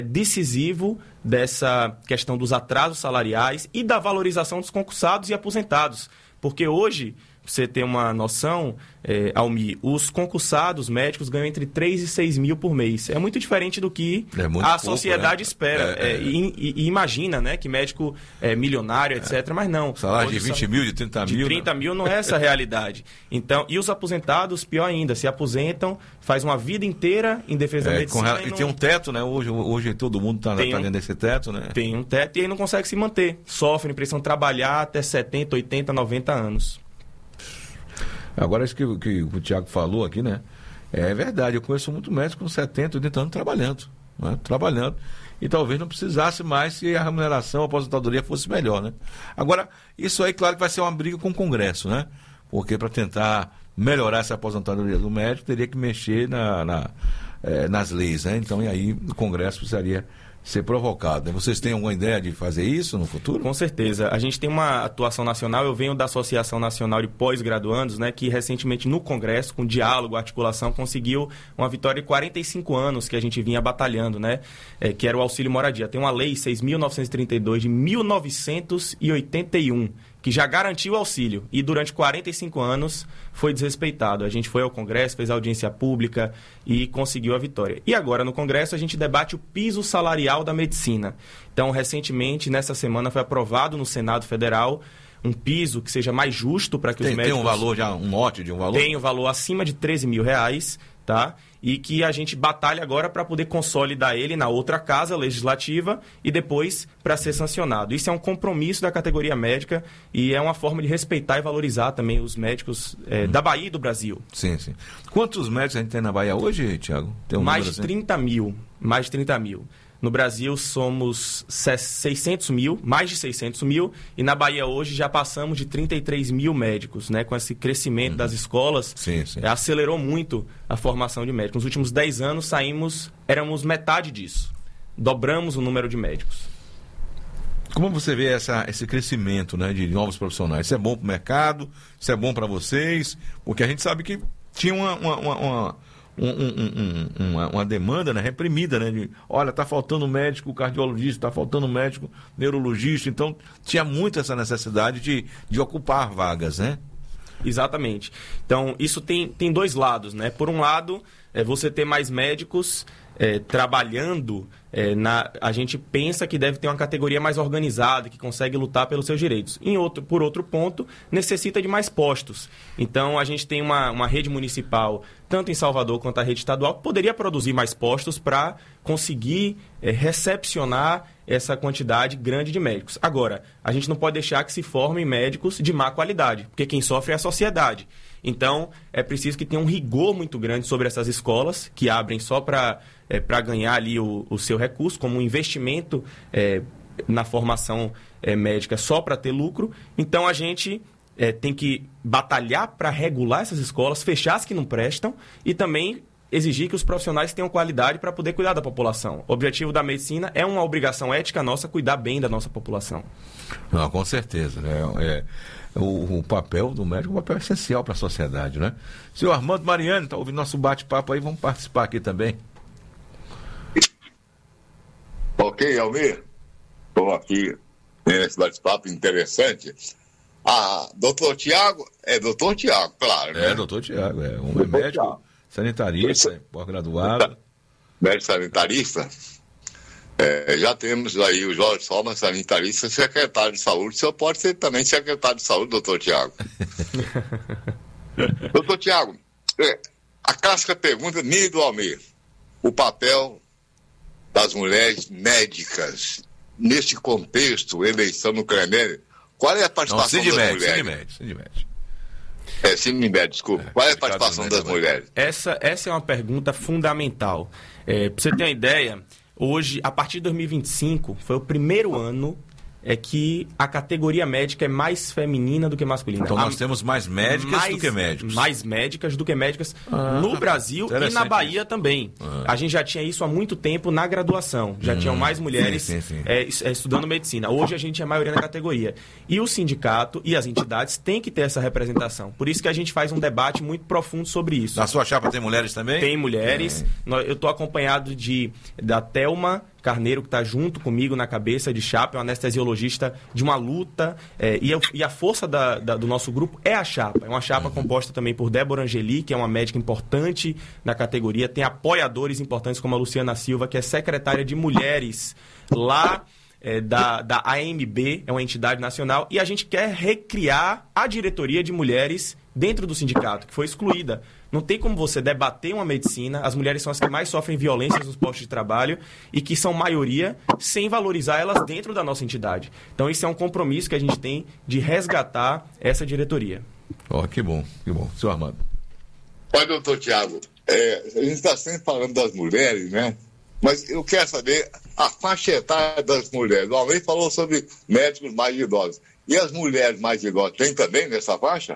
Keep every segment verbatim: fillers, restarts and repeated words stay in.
decisivo dessa questão dos atrasos salariais e da valorização dos concursados e aposentados. Porque hoje, pra você ter uma noção, é, Almir, os concursados médicos ganham entre três e seis mil por mês. É muito diferente do que é muito a pouco, sociedade né? espera. É, é. É, e, e, e imagina, né, que médico é milionário, etcétera. Mas não. Salário Hoje, de vinte mil, de trinta mil. De trinta mil não é essa a realidade. Então, e os aposentados, pior ainda, se aposentam, faz uma vida inteira em defesa É, da medicina. com, e, e não... tem um teto, né? Hoje, hoje todo mundo está um, dentro desse teto, né? Tem um teto e aí não consegue se manter. Sofrem, precisam trabalhar até setenta, oitenta, noventa anos. Agora, isso que, que o Tiago falou aqui, né? É verdade, eu conheço muito médico com setenta, oitenta anos trabalhando, né? Trabalhando. E talvez não precisasse mais se a remuneração, a aposentadoria fosse melhor, né? Agora, isso aí, claro que vai ser uma briga com o Congresso, né? Porque para tentar melhorar essa aposentadoria do médico, teria que mexer na, na, é, nas leis, né? Então, e aí o Congresso precisaria ser provocado. Vocês têm alguma ideia de fazer isso no futuro? Com certeza. A gente tem uma atuação nacional, eu venho da Associação Nacional de Pós-Graduandos, né, que recentemente no Congresso, com diálogo, articulação, conseguiu uma vitória de quarenta e cinco anos que a gente vinha batalhando, né, é, que era o auxílio moradia. Tem uma lei seis mil novecentos e trinta e dois de mil novecentos e oitenta e um, que já garantiu o auxílio e durante quarenta e cinco anos foi desrespeitado. A gente foi ao Congresso, fez audiência pública e conseguiu a vitória. E agora no Congresso a gente debate o piso salarial da medicina. Então, recentemente, nessa semana, foi aprovado no Senado Federal um piso que seja mais justo para que tem, os médicos... Tem um valor já, um lote de um valor? Tem um valor acima de treze mil reais, tá? E que a gente batalha agora para poder consolidar ele na outra casa legislativa e depois para ser sancionado. Isso é um compromisso da categoria médica e é uma forma de respeitar e valorizar também os médicos é, hum. da Bahia e do Brasil. Sim, sim. Quantos médicos a gente tem na Bahia hoje, Tiago? Um mais de trinta mil. Mais de trinta mil. No Brasil somos seiscentos mil, mais de seiscentos mil, e na Bahia hoje já passamos de trinta e três mil médicos, né? Com esse crescimento uhum. das escolas, sim, sim. acelerou muito a formação de médicos. Nos últimos dez anos saímos, éramos metade disso, dobramos o número de médicos. Como você vê essa, esse crescimento, né, de novos profissionais? Isso é bom para o mercado? Isso é bom para vocês? Porque a gente sabe que tinha uma... uma, uma, uma Um, um, um, uma, uma demanda, né, reprimida, né, de, olha, está faltando médico cardiologista, está faltando médico neurologista, então tinha muito essa necessidade de, de ocupar vagas, né? Exatamente. Então, isso tem, tem dois lados, né? Por um lado, é você ter mais médicos é, trabalhando, é, na, a gente pensa que deve ter uma categoria mais organizada, que consegue lutar pelos seus direitos. Em outro, por outro ponto, necessita de mais postos. Então, a gente tem uma, uma rede municipal, tanto em Salvador quanto a rede estadual, que poderia produzir mais postos para conseguir é, recepcionar essa quantidade grande de médicos. Agora, a gente não pode deixar que se formem médicos de má qualidade, porque quem sofre é a sociedade. Então, é preciso que tenha um rigor muito grande sobre essas escolas, que abrem só para é, para ganhar ali o, o seu recurso, como um investimento é, na formação é, médica só para ter lucro. Então, a gente é, tem que batalhar para regular essas escolas, fechar as que não prestam e também exigir que os profissionais tenham qualidade para poder cuidar da população. O objetivo da medicina é uma obrigação ética nossa cuidar bem da nossa população. Não, com certeza, né? É... O, o papel do médico é um papel essencial para a sociedade, né? Senhor Armando Mariani, está ouvindo nosso bate-papo aí, vamos participar aqui também. Ok, Almir. Estou aqui nesse bate-papo interessante. Ah, doutor Tiago, é doutor Tiago, claro, né? É, doutor Tiago, é um médico Thiago. Sanitarista, pós-graduado. Médico sanitarista. É, já temos aí o Jorge Solman, sanitarista, secretário de saúde. O senhor pode ser também secretário de saúde, doutor Tiago. Doutor Tiago, é, a clássica pergunta minha e do Almir. O papel das mulheres médicas neste contexto, eleição no CREMER, qual é a participação Não, das mulheres? Sindmed, Sindmed. É, Sindmed, desculpa. É, qual é a participação das mulheres? Essa, essa é uma pergunta fundamental. É, para você ter uma ideia... Hoje, a partir de dois mil e vinte e cinco, foi o primeiro ano é que a categoria médica é mais feminina do que masculina. Então nós a, temos mais médicas mais, do que médicos. Mais médicas do que médicas ah, no Brasil e na Bahia também. Ah. A gente já tinha isso há muito tempo na graduação. Já hum, tinham mais mulheres sim, sim, sim. É, estudando medicina. Hoje a gente é a maioria na categoria. E o sindicato e as entidades têm que ter essa representação. Por isso que a gente faz um debate muito profundo sobre isso. Na sua chapa tem mulheres também? Tem mulheres. É. Eu estou acompanhado de, da Thelma, Carneiro, que está junto comigo na cabeça de chapa, é um anestesiologista de uma luta, é, e, a, e a força da, da, do nosso grupo é a chapa. É uma chapa uhum. composta também por Débora Angeli, que é uma médica importante na categoria, tem apoiadores importantes como a Luciana Silva, que é secretária de Mulheres lá é, da, da A M B, é uma entidade nacional, e a gente quer recriar a diretoria de mulheres dentro do sindicato, que foi excluída. Não tem como você debater uma medicina, as mulheres são as que mais sofrem violências nos postos de trabalho e que são maioria, sem valorizar elas dentro da nossa entidade. Então, isso é um compromisso que a gente tem de resgatar essa diretoria. Ó, oh, que bom, que bom. Senhor Armando. Olha, doutor Tiago, é, a gente está sempre falando das mulheres, né? Mas eu quero saber a faixa etária das mulheres. O Almeida falou sobre médicos mais idosos. E as mulheres mais idosas, tem também nessa faixa?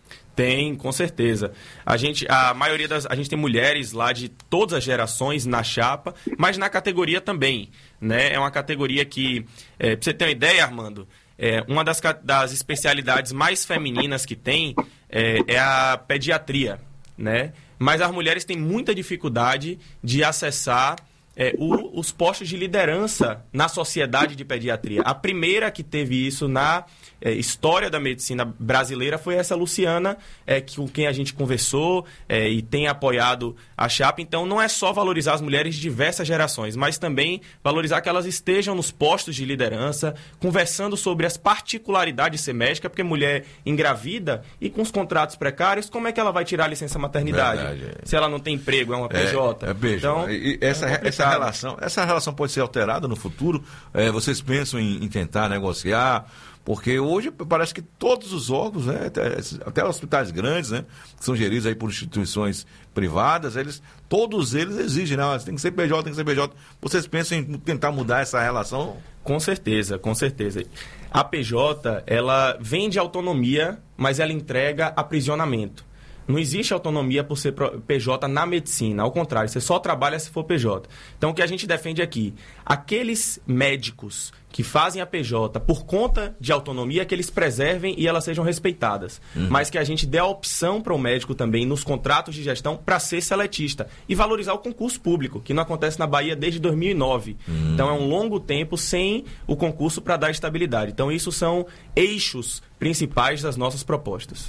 Tem, com certeza. A gente, a maioria das, a gente tem mulheres lá de todas as gerações na chapa, mas na categoria também, né? É uma categoria que, é, para você ter uma ideia, Armando, é, uma das, das especialidades mais femininas que tem é, é a pediatria, né? Mas as mulheres têm muita dificuldade de acessar É, o, os postos de liderança na sociedade de pediatria. A primeira que teve isso na é, história da medicina brasileira foi essa Luciana, é, que, com quem a gente conversou é, e tem apoiado a chapa. Então, não é só valorizar as mulheres de diversas gerações, mas também valorizar que elas estejam nos postos de liderança, conversando sobre as particularidades de ser médica, porque mulher engravida e com os contratos precários, como é que ela vai tirar a licença maternidade? Verdade. Se ela não tem emprego, é uma P J. É, é beijo. Então, e essa, é essa relação, essa relação pode ser alterada no futuro? É, vocês pensam em, em tentar negociar? Porque hoje parece que todos os órgãos, né, até, até hospitais grandes, né, que são geridos aí por instituições privadas, eles, todos eles exigem, né, tem que ser P J, tem que ser P J. Vocês pensam em tentar mudar essa relação? Com certeza, com certeza. A P J, ela vende autonomia, mas ela entrega aprisionamento. Não existe autonomia por ser P J na medicina. Ao contrário, você só trabalha se for P J. Então, o que a gente defende aqui? Aqueles médicos que fazem a P J por conta de autonomia, que eles preservem e elas sejam respeitadas. Uhum. Mas que a gente dê a opção para o médico também, nos contratos de gestão, para ser seletista. E valorizar o concurso público, que não acontece na Bahia desde dois mil e nove. Uhum. Então, é um longo tempo sem o concurso para dar estabilidade. Então, isso são eixos principais das nossas propostas.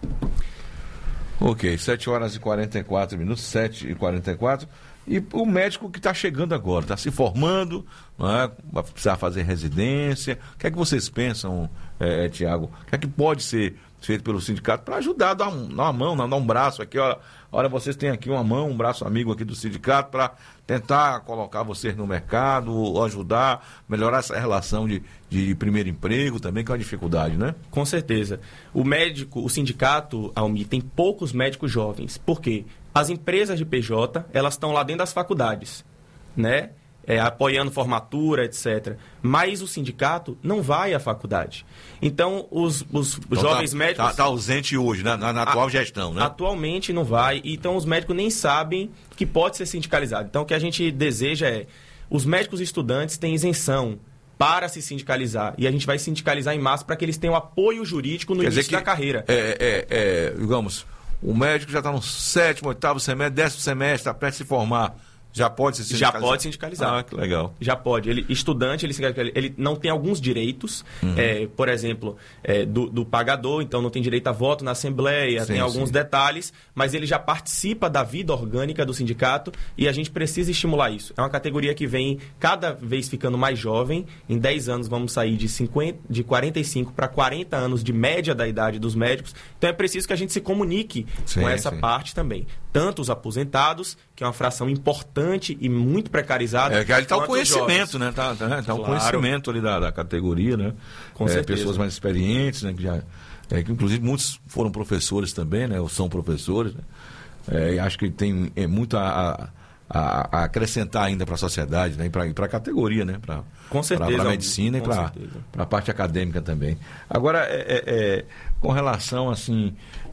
Ok, sete horas e quarenta e quatro minutos, sete e quarenta e quatro. E o médico que está chegando agora, está se formando, não é? Vai precisar fazer residência. O que é que vocês pensam, é, Tiago? O que é que pode ser feito pelo sindicato para ajudar, dar, um, dar uma mão, dar um braço aqui? Olha, olha, vocês têm aqui uma mão, um braço amigo aqui do sindicato para tentar colocar vocês no mercado, ajudar, melhorar essa relação de, de primeiro emprego também, que é uma dificuldade, né? Com certeza. O médico, o sindicato, Almi, tem poucos médicos jovens. Por quê? As empresas de P J, elas estão lá dentro das faculdades, né? É, apoiando formatura, etcétera. Mas o sindicato não vai à faculdade. Então, os, os então jovens tá, médicos... Está tá ausente hoje, né? na, na atual a, gestão, né? Atualmente não vai. Então, os médicos nem sabem que pode ser sindicalizado. Então, o que a gente deseja é... Os médicos estudantes têm isenção para se sindicalizar. E a gente vai sindicalizar em massa para que eles tenham apoio jurídico no Quer início da carreira. É, é, é, digamos, o médico já está no sétimo, oitavo semestre, décimo semestre, está prestes a se formar. Já pode se sindicalizar? Já pode sindicalizar. Ah, que legal. Já pode. Ele, estudante, ele, ele não tem alguns direitos, uhum. é, por exemplo, é, do, do pagador, então não tem direito a voto na Assembleia, sim, tem alguns sim. detalhes, mas ele já participa da vida orgânica do sindicato e a gente precisa estimular isso. É uma categoria que vem cada vez ficando mais jovem. Em dez anos vamos sair de, cinquenta, de quarenta e cinco para quarenta anos de média da idade dos médicos. Então é preciso que a gente se comunique sim, com essa sim. parte também. Tanto os aposentados, que é uma fração importante e muito precarizada. É que ali está o conhecimento, né? Está tá, tá claro. o conhecimento ali da, da categoria, né? Com é, certeza. Pessoas mais experientes, né? Que, já, é, que inclusive muitos foram professores também, né? Ou são professores. Né? É, e acho que tem é, muito a, a, a acrescentar ainda para a sociedade, né? E para a categoria, né? Pra, com certeza. Para a medicina com e para a parte acadêmica também. Agora, é, é, é, com relação, assim...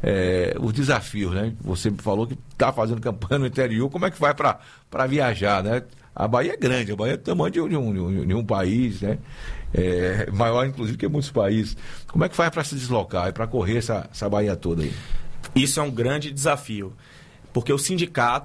É, os desafios, né? Você falou que está fazendo campanha no interior, como é que vai para viajar, né? A Bahia é grande, a Bahia é do tamanho de um, de um, de um país, né? É, maior, inclusive, que muitos países. Como é que faz para se deslocar e para correr essa, essa Bahia toda aí? Isso é um grande desafio, porque o sindicato,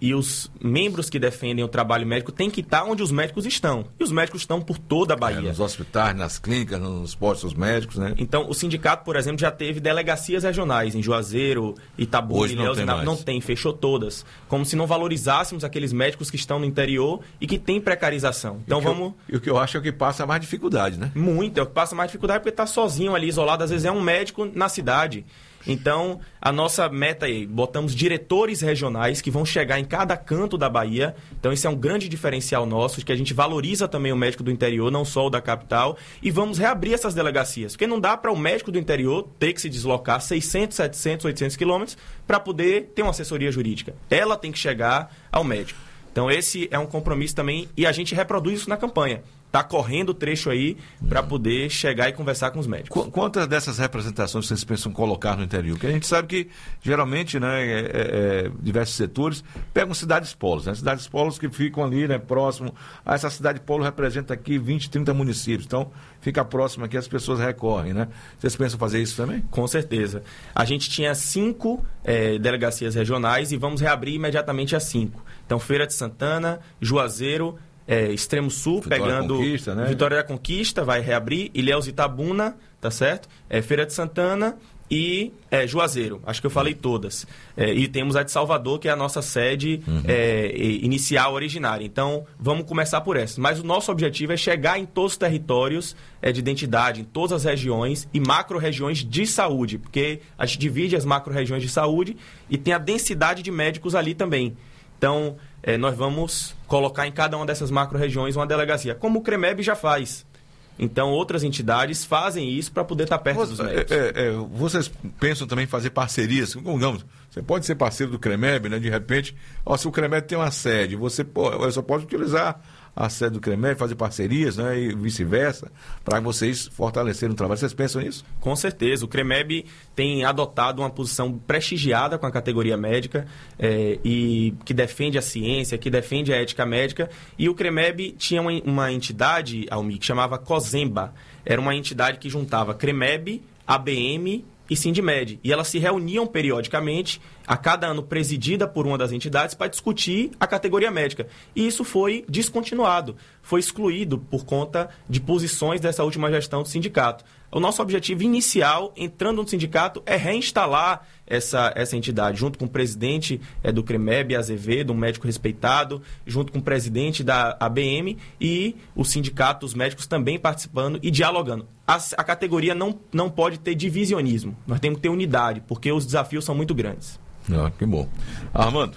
e os membros que defendem o trabalho médico têm que estar onde os médicos estão. E os médicos estão por toda a Bahia. É, nos hospitais, nas clínicas, nos postos médicos, né? Então, o sindicato, por exemplo, já teve delegacias regionais em Juazeiro, Itabuna, Ilhéus, não, não tem, fechou todas. Como se não valorizássemos aqueles médicos que estão no interior e que têm precarização. Então, e vamos... Eu, e o que eu acho é o que passa mais dificuldade, né? Muito, é o que passa mais dificuldade porque está sozinho ali, isolado. Às vezes é um médico na cidade. Então, a nossa meta aí, botamos diretores regionais que vão chegar em cada canto da Bahia. Então, esse é um grande diferencial nosso, de que a gente valoriza também o médico do interior, não só o da capital, e vamos reabrir essas delegacias. Porque não dá para o médico do interior ter que se deslocar seiscentos, setecentos, oitocentos quilômetros para poder ter uma assessoria jurídica. Ela tem que chegar ao médico. Então, esse é um compromisso também, e a gente reproduz isso na campanha. Está correndo o trecho aí para poder chegar e conversar com os médicos. Quantas dessas representações vocês pensam colocar no interior? Porque a gente sabe que, geralmente, né, é, é, diversos setores pegam cidades polos, né? Cidades polos que ficam ali, né, próximo. Ah, essa cidade polo representa aqui vinte, trinta municípios. Então, fica próximo aqui, as pessoas recorrem, né? Vocês pensam fazer isso também? Com certeza. A gente tinha cinco é, delegacias regionais e vamos reabrir imediatamente as cinco. Então, Feira de Santana, Juazeiro, É, Extremo Sul, Vitória pegando Conquista, né? Vitória da Conquista, vai reabrir, Ilhéus e Itabuna, tá certo? É, Feira de Santana e é, Juazeiro, acho que eu falei todas. É, e temos a de Salvador, que é a nossa sede uhum. é, inicial, originária. Então, vamos começar por essas. Mas o nosso objetivo é chegar em todos os territórios é, de identidade, em todas as regiões e macro-regiões de saúde, porque a gente divide as macro-regiões de saúde e tem a densidade de médicos ali também. Então, é, nós vamos colocar em cada uma dessas macro-regiões uma delegacia, como o CREMEB já faz. Então, outras entidades fazem isso para poder estar perto Você, dos médicos. É, é, vocês pensam também em fazer parcerias? Digamos, você pode ser parceiro do CREMEB, né? De repente, ó, se o CREMEB tem uma sede, você, pô, você só pode utilizar a sede do CREMEB, fazer parcerias, né? E vice-versa, para vocês fortalecerem o trabalho. Vocês pensam nisso? Com certeza. O CREMEB tem adotado uma posição prestigiada com a categoria médica é, e que defende a ciência, que defende a ética médica. E o CREMEB tinha uma, uma entidade, Almi, que chamava COSEMBA. Era uma entidade que juntava CREMEB, A B M e Sindmed. E elas se reuniam periodicamente, a cada ano presidida por uma das entidades, para discutir a categoria médica. E isso foi descontinuado, foi excluído por conta de posições dessa última gestão do sindicato. O nosso objetivo inicial, entrando no sindicato, é reinstalar essa, essa entidade, junto com o presidente é, do CREMEB, Azevedo, um médico respeitado, junto com o presidente da A B M e o sindicato, os médicos também participando e dialogando. A, a categoria não, não pode ter divisionismo, nós temos que ter unidade, porque os desafios são muito grandes. Ah, que bom. Armando.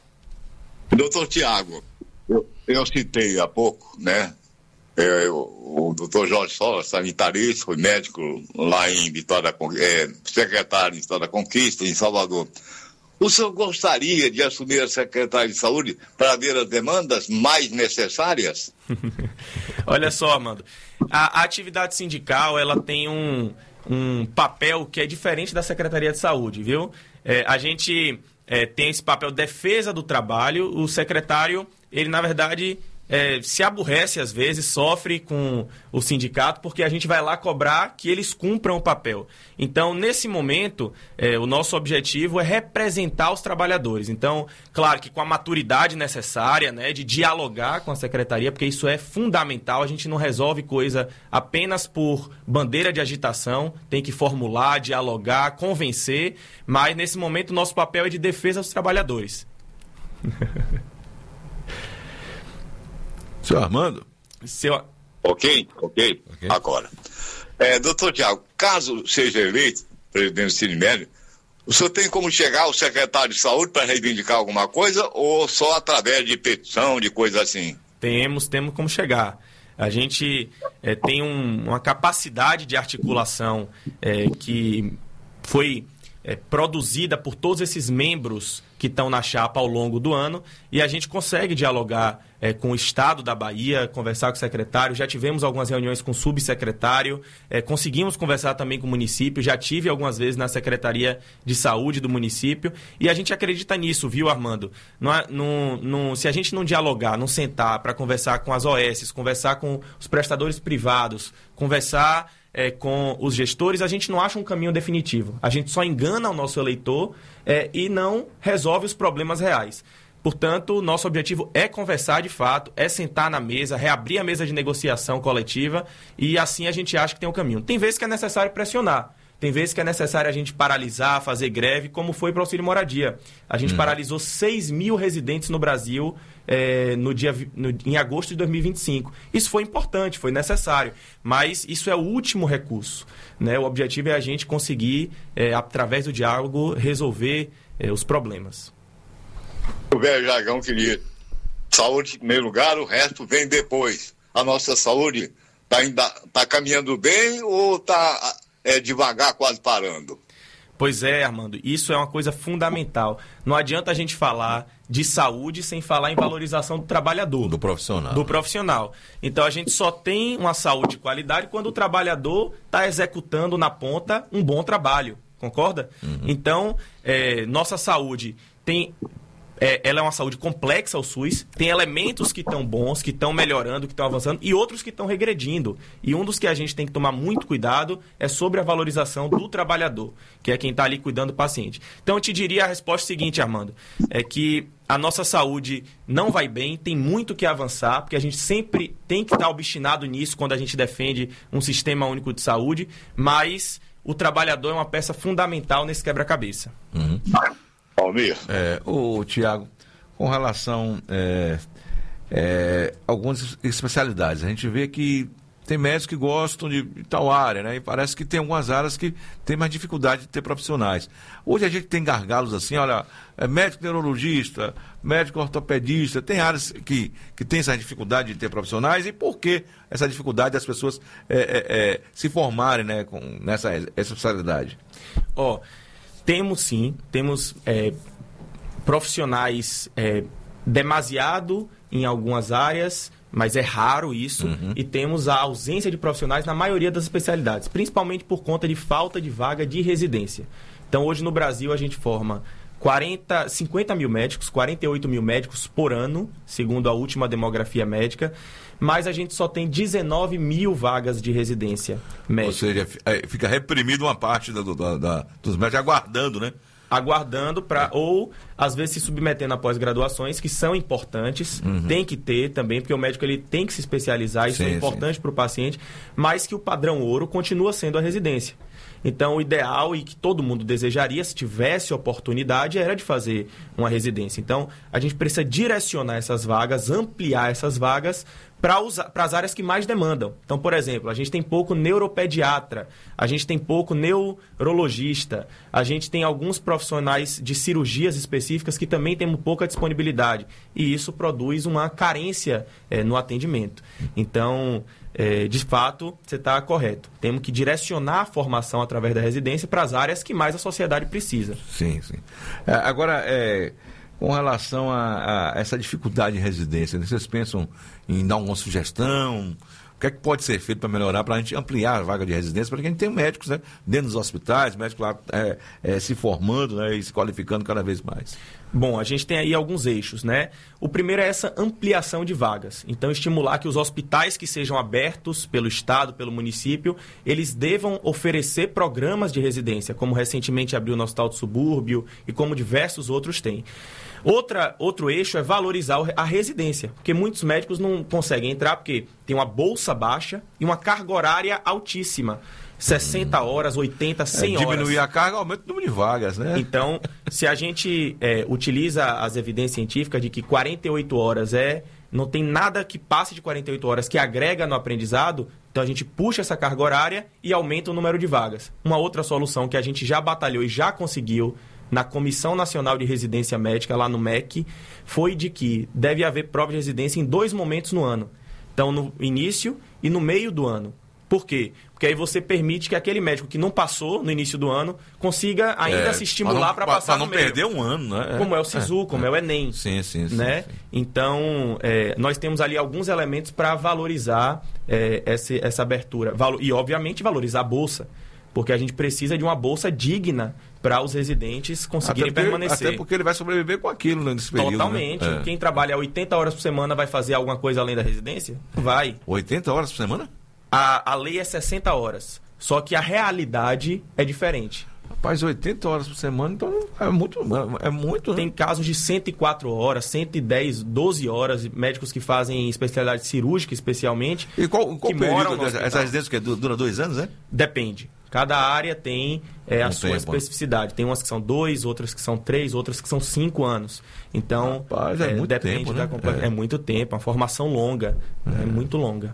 Doutor Tiago, eu, eu citei há pouco, né? É, o, o doutor Jorge Sola, sanitarista, foi médico lá em Vitória, é, secretário em Vitória da Conquista, em Salvador. O senhor gostaria de assumir a Secretaria de Saúde para ver as demandas mais necessárias? Olha só, Armando, a, a atividade sindical ela tem um, um papel que é diferente da Secretaria de Saúde, viu? É, a gente é, tem esse papel de defesa do trabalho, o secretário, ele na verdade... É, se aborrece às vezes, sofre com o sindicato, porque a gente vai lá cobrar que eles cumpram o papel. Então, nesse momento, é, o nosso objetivo é representar os trabalhadores. Então, claro que com a maturidade necessária, né, de dialogar com a secretaria, porque isso é fundamental, a gente não resolve coisa apenas por bandeira de agitação, tem que formular, dialogar, convencer, mas nesse momento o nosso papel é de defesa dos trabalhadores. Senhor Armando? Seu... Ok, ok. okay. Agora. É, doutor Tiago, caso seja eleito presidente do Sindmed, o senhor tem como chegar ao secretário de saúde para reivindicar alguma coisa ou só através de petição, de coisa assim? Temos, temos como chegar. A gente é, tem um, uma capacidade de articulação é, que foi é, produzida por todos esses membros que estão na chapa ao longo do ano e a gente consegue dialogar é, com o Estado da Bahia, conversar com o secretário, já tivemos algumas reuniões com o subsecretário, é, conseguimos conversar também com o município, já tive algumas vezes na Secretaria de Saúde do município e a gente acredita nisso, viu, Armando? Não, não, não, se a gente não dialogar, não sentar para conversar com as O S, conversar com os prestadores privados, conversar é, com os gestores, a gente não acha um caminho definitivo. A gente só engana o nosso eleitor é, e não resolve os problemas reais. Portanto, nosso objetivo é conversar de fato, é sentar na mesa, reabrir a mesa de negociação coletiva e assim a gente acha que tem um caminho. Tem vezes que é necessário pressionar, tem vezes que é necessário a gente paralisar, fazer greve, como foi para o auxílio moradia. A gente hum. paralisou seis mil residentes no Brasil é, no dia, no, em agosto de dois mil e vinte e cinco. Isso foi importante, foi necessário, mas isso é o último recurso, né? O objetivo é a gente conseguir, é, através do diálogo, resolver é, os problemas. O velho jargão querido, saúde em primeiro lugar, o resto vem depois. A nossa saúde está tá caminhando bem ou está é, devagar, quase parando? Pois é, Armando, isso é uma coisa fundamental. Não adianta a gente falar de saúde sem falar em valorização do trabalhador. Do profissional. Do profissional. Então, a gente só tem uma saúde de qualidade quando o trabalhador está executando na ponta um bom trabalho. Concorda? Uhum. Então, é, nossa saúde tem... É, ela é uma saúde complexa, o SUS, tem elementos que estão bons, que estão melhorando, que estão avançando, e outros que estão regredindo. E um dos que a gente tem que tomar muito cuidado é sobre a valorização do trabalhador, que é quem está ali cuidando do paciente. Então, eu te diria a resposta seguinte, Armando, é que a nossa saúde não vai bem, tem muito que avançar, porque a gente sempre tem que estar obstinado nisso quando a gente defende um sistema único de saúde, mas o trabalhador é uma peça fundamental nesse quebra-cabeça. Uhum. Almir. É, o Tiago, com relação é, é, algumas especialidades, a gente vê que tem médicos que gostam de, de tal área, né? E parece que tem algumas áreas que tem mais dificuldade de ter profissionais. Hoje a gente tem gargalos assim, olha, é médico neurologista, médico ortopedista, tem áreas que, que tem essa dificuldade de ter profissionais, e por que essa dificuldade das pessoas é, é, é, se formarem, né, com, nessa especialidade? Ó... Oh. Temos sim, temos é, profissionais é, demasiado em algumas áreas, mas é raro isso, uhum. E temos a ausência de profissionais na maioria das especialidades, principalmente por conta de falta de vaga de residência. Então, hoje no Brasil a gente forma quarenta, cinquenta mil médicos, quarenta e oito mil médicos por ano, segundo a última demografia médica, mas a gente só tem dezenove mil vagas de residência médica. Ou seja, fica reprimido uma parte da, da, da, dos médicos aguardando, né? Aguardando para, é. ou às vezes se submetendo a pós-graduações, que são importantes, uhum. Tem que ter também, porque o médico ele tem que se especializar, isso sim, é importante para o paciente, mas que o padrão ouro continua sendo a residência. Então, o ideal e que todo mundo desejaria, se tivesse oportunidade, era de fazer uma residência. Então, a gente precisa direcionar essas vagas, ampliar essas vagas para as áreas que mais demandam. Então, por exemplo, a gente tem pouco neuropediatra, a gente tem pouco neurologista, a gente tem alguns profissionais de cirurgias específicas que também temos pouca disponibilidade. E isso produz uma carência é, no atendimento. Então... É, de fato, você está correto. Temos que direcionar a formação através da residência para as áreas que mais a sociedade precisa. Sim, sim. É, agora, é, com relação a, a essa dificuldade de residência, vocês pensam em dar alguma sugestão? O que é que pode ser feito para melhorar, para a gente ampliar a vaga de residência, para que a gente tenha médicos, né, dentro dos hospitais, médicos lá é, é, se formando, né, e se qualificando cada vez mais? Bom, a gente tem aí alguns eixos, né? O primeiro é essa ampliação de vagas. Então, estimular que os hospitais que sejam abertos pelo Estado, pelo município, eles devam oferecer programas de residência, como recentemente abriu no Hospital do Subúrbio e como diversos outros têm. Outra, outro eixo é valorizar a residência, porque muitos médicos não conseguem entrar porque tem uma bolsa baixa e uma carga horária altíssima. sessenta horas, oitenta, cem é, horas. Diminuir a carga, aumenta o número de vagas, né? Então, se a gente é, utiliza as evidências científicas de que quarenta e oito horas é... não tem nada que passe de quarenta e oito horas que agrega no aprendizado, então a gente puxa essa carga horária e aumenta o número de vagas. Uma outra solução que a gente já batalhou e já conseguiu na Comissão Nacional de Residência Médica, lá no M E C, foi de que deve haver prova de residência em dois momentos no ano. Então, no início e no meio do ano. Por quê? Porque aí você permite que aquele médico que não passou no início do ano consiga ainda é, se estimular para passar pra no meio. Para não perder um ano, né? Como é o SISU, é, como é, é o Enem. Sim, sim, sim. Né? sim. Então, é, nós temos ali alguns elementos para valorizar é, essa, essa abertura. Valo, e, obviamente, valorizar a bolsa. Porque a gente precisa de uma bolsa digna para os residentes conseguirem até porque, permanecer. Até porque ele vai sobreviver com aquilo, né, nesse período. Totalmente. Né? É. Quem trabalha oitenta horas por semana vai fazer alguma coisa além da residência? Vai. oitenta horas por semana? A, a lei é sessenta horas. Só que a realidade é diferente. Rapaz, oitenta horas por semana, então é muito, é muito, né? Tem casos de cento e quatro horas, cento e dez, doze horas, médicos que fazem especialidade cirúrgica, especialmente. E qual, qual que período moram dessa, essa residência que dura dois anos, né? Depende. Cada área tem é, a Um sua tempo. especificidade. Tem umas que são dois, outras que são três, outras que são cinco anos. Então, Rapaz, é muito depende tempo, da né? complexidade. É. É muito tempo, uma formação longa, é, é muito longa.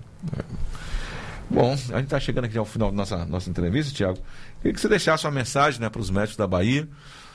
Bom, a gente está chegando aqui ao final da nossa, nossa entrevista, Tiago. Queria que você deixasse uma mensagem, né, para os médicos da Bahia,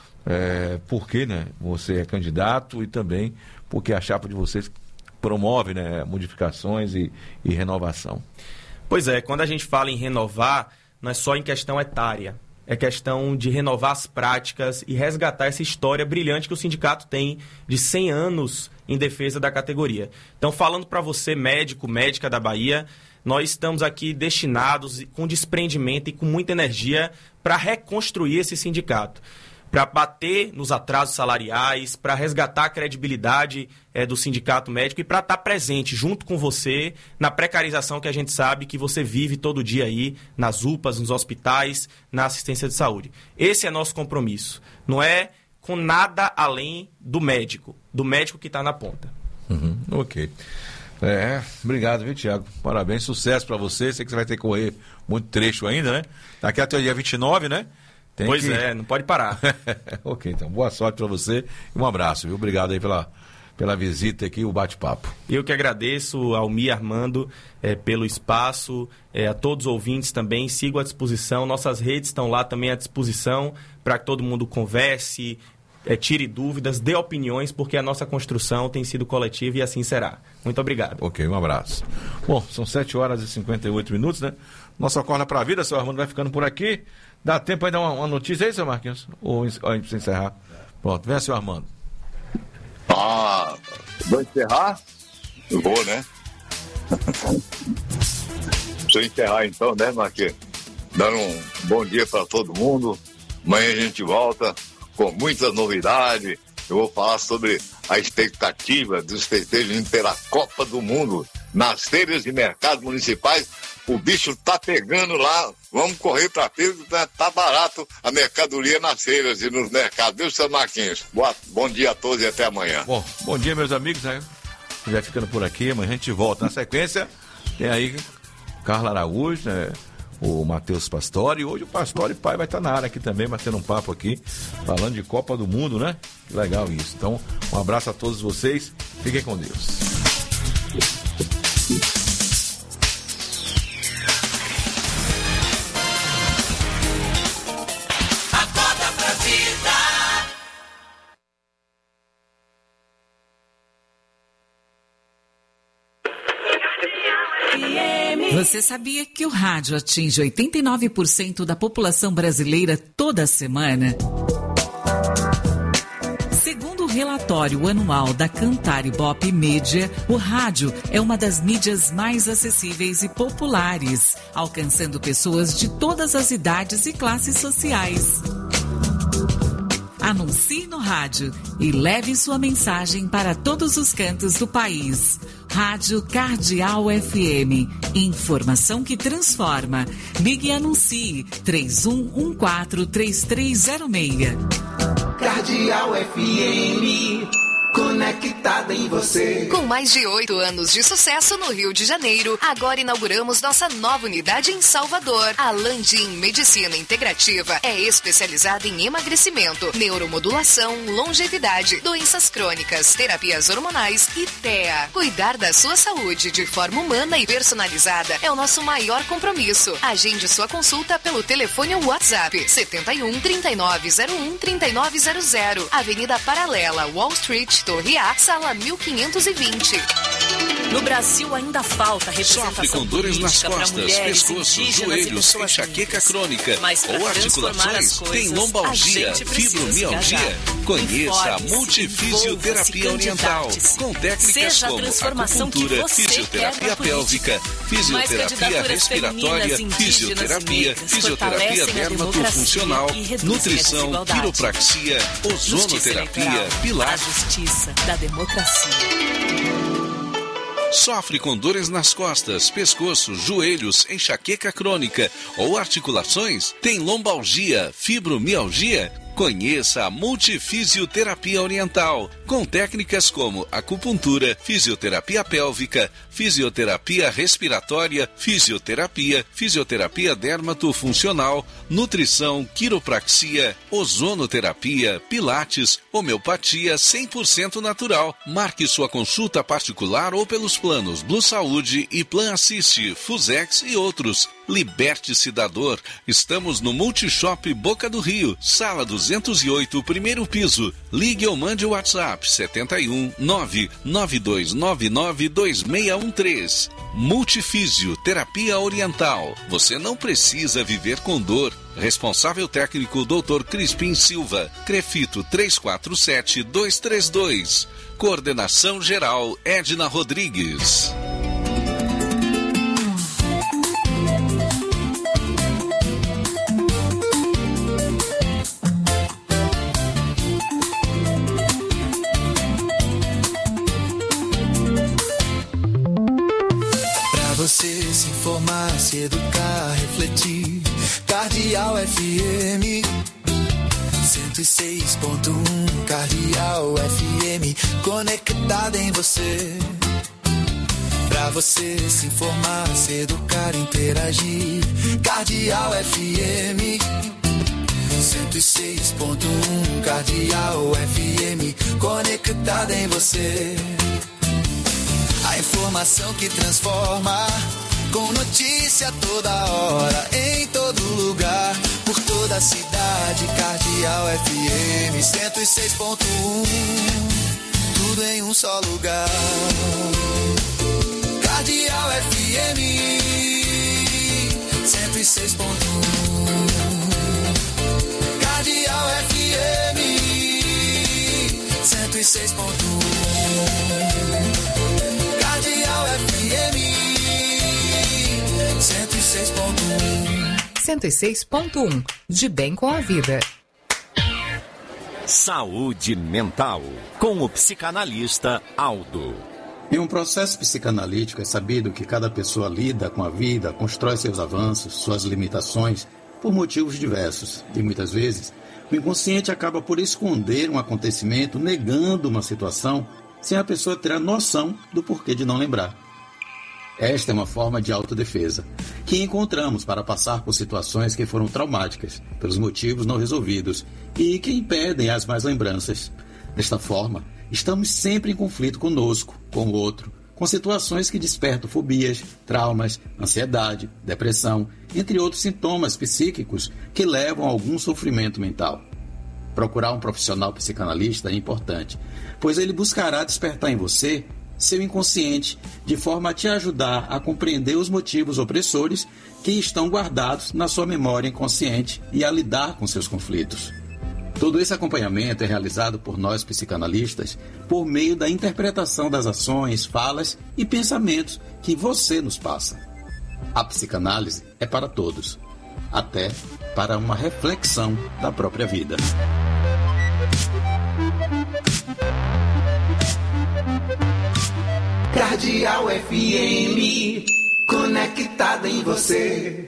é, porque, né, você é candidato e também porque a chapa de vocês promove, né, modificações e, e renovação. Pois é, quando a gente fala em renovar, não é só em questão etária. É questão de renovar as práticas e resgatar essa história brilhante que o sindicato tem de cem anos em defesa da categoria. Então, falando para você, médico, médica da Bahia, nós estamos aqui destinados com desprendimento e com muita energia para reconstruir esse sindicato, para bater nos atrasos salariais, para resgatar a credibilidade é, do sindicato médico e para estar presente junto com você na precarização que a gente sabe que você vive todo dia aí nas U P As, nos hospitais, na assistência de saúde. Esse é nosso compromisso. Não é com nada além do médico, do médico que está na ponta. Uhum, ok. É, obrigado, viu, Tiago? Parabéns, sucesso para você. Sei que você vai ter que correr muito trecho ainda, né? Daqui até o dia vinte e nove, né? Tem pois que... é, não pode parar. Ok, então, boa sorte para você e um abraço, viu? Obrigado aí pela, pela visita aqui, o bate-papo. Eu que agradeço ao Mi Armando é, pelo espaço, é, a todos os ouvintes também, sigo à disposição, nossas redes estão lá também à disposição para que todo mundo converse, é, tire dúvidas, dê opiniões, porque a nossa construção tem sido coletiva e assim será. Muito obrigado. Ok, um abraço. Bom, são sete horas e cinquenta e oito minutos, né? Nossa Acorda pra Vida, seu Armando vai ficando por aqui. Dá tempo aí de dar uma, uma notícia aí, seu Marquinhos? Ou, ou a gente precisa encerrar? Pronto, vem, seu Armando. Ah, vou encerrar? Eu vou, né? Deixa eu encerrar então, né, Marquinhos? Dando um bom dia para todo mundo. Amanhã a gente volta com muitas novidades. Eu vou falar sobre a expectativa dos festejos pela Copa do Mundo nas feiras e mercados municipais. O bicho tá pegando lá, vamos correr para a feira, tá barato a mercadoria nas feiras e nos mercados, viu, seu Marquinhos? Boa, bom dia a todos e até amanhã. Bom, bom dia, meus amigos, né? Já ficando por aqui, amanhã a gente volta. Na sequência, tem aí Carla Araújo, né? O Matheus Pastore, e hoje o Pastore pai vai estar na área aqui também, batendo um papo aqui, falando de Copa do Mundo, né? Que legal isso. Então, um abraço a todos vocês, fiquem com Deus. Você sabia que o rádio atinge oitenta e nove por cento da população brasileira toda semana? Segundo o relatório anual da Cantar Ibope Mídia, o rádio é uma das mídias mais acessíveis e populares, alcançando pessoas de todas as idades e classes sociais. Anuncie no rádio e leve sua mensagem para todos os cantos do país. Rádio Cardeal F M. Informação que transforma. Ligue e anuncie três um um quatro, três três zero seis. Cardeal F M. Conectada em você. Com mais de oito anos de sucesso no Rio de Janeiro, agora inauguramos nossa nova unidade em Salvador. A Landim Medicina Integrativa é especializada em emagrecimento, neuromodulação, longevidade, doenças crônicas, terapias hormonais e T E A. Cuidar da sua saúde de forma humana e personalizada é o nosso maior compromisso. Agende sua consulta pelo telefone ou WhatsApp setenta e um, trinta e nove zero um, trinta e nove zero zero. Avenida Paralela, Wall Street, Torre A, sala mil quinhentos e vinte. No Brasil ainda falta representação Sofre com dores nas costas, pescoço, joelhos, enxaqueca crônica ou articulações, tem lombalgia, fibromialgia. Conheça a Multifisioterapia Oriental, com técnicas como acupuntura, fisioterapia pélvica, fisioterapia respiratória, fisioterapia, fisioterapia dermatofuncional, nutrição, quiropraxia, ozonoterapia, pilates. A justiça da democracia. Sofre com dores nas costas, pescoço, joelhos, enxaqueca crônica ou articulações? Tem lombalgia, fibromialgia? Conheça a Multifisioterapia Oriental, com técnicas como acupuntura, fisioterapia pélvica, fisioterapia respiratória, fisioterapia, fisioterapia dermatofuncional, nutrição, quiropraxia, ozonoterapia, pilates, homeopatia cem por cento natural. Marque sua consulta particular ou pelos planos Blue Saúde e Plan Assiste, Fusex e outros. Liberte-se da dor. Estamos no Multishop Boca do Rio, sala duzentos e oito, primeiro piso. Ligue ou mande o WhatsApp setenta e um, nove nove dois nove nove dois seis um três. Multifísio Terapia Oriental. Você não precisa viver com dor. Responsável técnico doutor Crispim Silva. Crefito três quatro sete dois três dois. Coordenação geral Edna Rodrigues. Você se informar, se educar, refletir. Cardeal F M cento e seis ponto um. Cardeal F M conectada em você. Pra você se informar, se educar, interagir. Cardeal F M cento e seis ponto um. Cardeal F M conectada em você. A informação que transforma, com notícia toda hora, em todo lugar, por toda a cidade. Cardeal F M cento e seis ponto um, tudo em um só lugar. Cardeal F M cento e seis ponto um. Cardeal F M cento e seis ponto um. Cardeal F M cento e seis ponto um. cento e seis ponto um. De bem com a vida. Saúde mental, com o psicanalista Aldo. Em um processo psicanalítico é sabido que cada pessoa lida com a vida, constrói seus avanços, suas limitações, por motivos diversos. E muitas vezes, o inconsciente acaba por esconder um acontecimento, negando uma situação, sem a pessoa ter a noção do porquê de não lembrar. Esta é uma forma de autodefesa, que encontramos para passar por situações que foram traumáticas, pelos motivos não resolvidos, e que impedem as más lembranças. Desta forma, estamos sempre em conflito conosco, com o outro, com situações que despertam fobias, traumas, ansiedade, depressão, entre outros sintomas psíquicos que levam a algum sofrimento mental. Procurar um profissional psicanalista é importante, pois ele buscará despertar em você seu inconsciente, de forma a te ajudar a compreender os motivos opressores que estão guardados na sua memória inconsciente e a lidar com seus conflitos. Todo esse acompanhamento é realizado por nós psicanalistas por meio da interpretação das ações, falas e pensamentos que você nos passa. A psicanálise é para todos, até para uma reflexão da própria vida. Cardeal F M, conectada em você.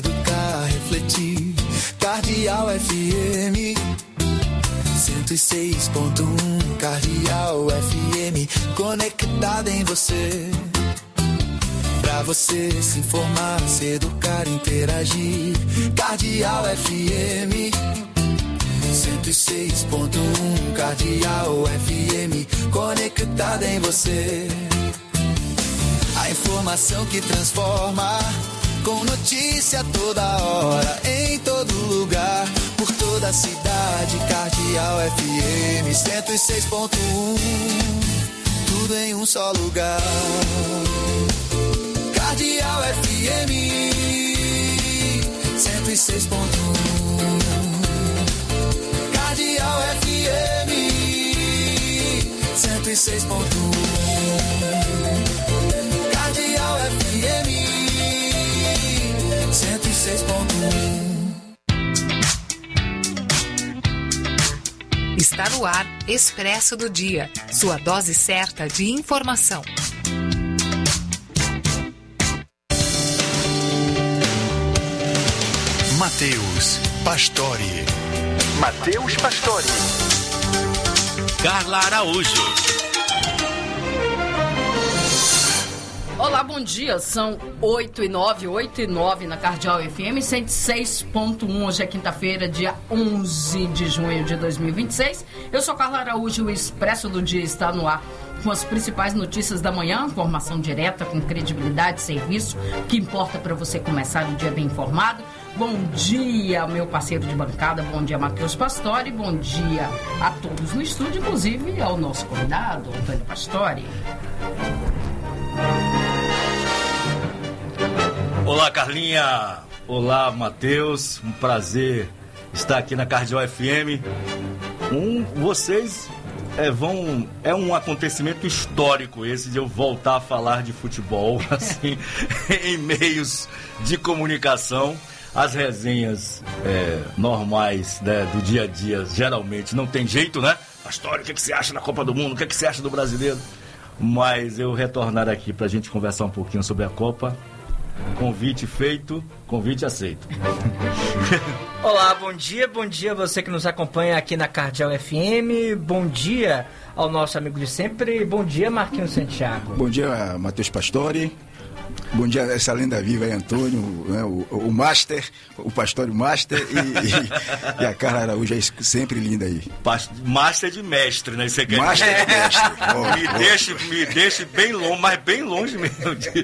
educar, refletir. Cardeal F M cento e seis ponto um, Cardeal F M, conectada em você. Pra você se informar, se educar, interagir. Cardeal F M cento e seis ponto um, Cardeal F M, conectada em você. A informação que transforma, com notícia toda hora, em todo lugar, por toda a cidade. Cardeal F M cento e seis ponto um, tudo em um só lugar. Cardeal F M cento e seis ponto um, Cardeal F M cento e seis ponto um, Cardeal F M cento e seis ponto um. Está no ar Expresso do Dia, sua dose certa de informação. Matheus Pastore. Matheus Pastore. Carla Araújo. Olá, bom dia. São oito e nove, oito e nove na Cardeal F M cento e seis ponto um. Hoje é quinta-feira, dia onze de junho de dois mil e vinte e seis. Eu sou Carla Araújo, o Expresso do Dia está no ar com as principais notícias da manhã, informação direta, com credibilidade, serviço, o que importa para você começar o dia bem informado. Bom dia, meu parceiro de bancada, bom dia, Matheus Pastore, bom dia a todos no estúdio, inclusive ao nosso convidado, Antônio Pastore. Olá, Carlinha, olá, Matheus, um prazer estar aqui na Cardeal F M. Um, vocês é, vão, é um acontecimento histórico esse de eu voltar a falar de futebol, assim, em meios de comunicação. As resenhas é, normais, né, do dia a dia, geralmente não tem jeito, né? Pastore, o que, que você acha da Copa do Mundo? O que, que você acha do brasileiro? Mas eu retornar aqui pra gente conversar um pouquinho sobre a Copa. Convite feito, convite aceito. Olá, bom dia, bom dia a você que nos acompanha aqui na Cardeal F M. Bom dia ao nosso amigo de sempre. Bom dia, Marquinhos Santiago. Bom dia, Matheus Pastore. Bom dia, essa lenda viva aí, Antônio, né, o, o Master, o Pastore Master e, e, e a Carla Araújo aí, sempre linda aí. Past... Master de mestre, né? Você quer Master de mestre. Oh, me, oh. Deixe, me deixe bem longe, mas bem longe mesmo. De...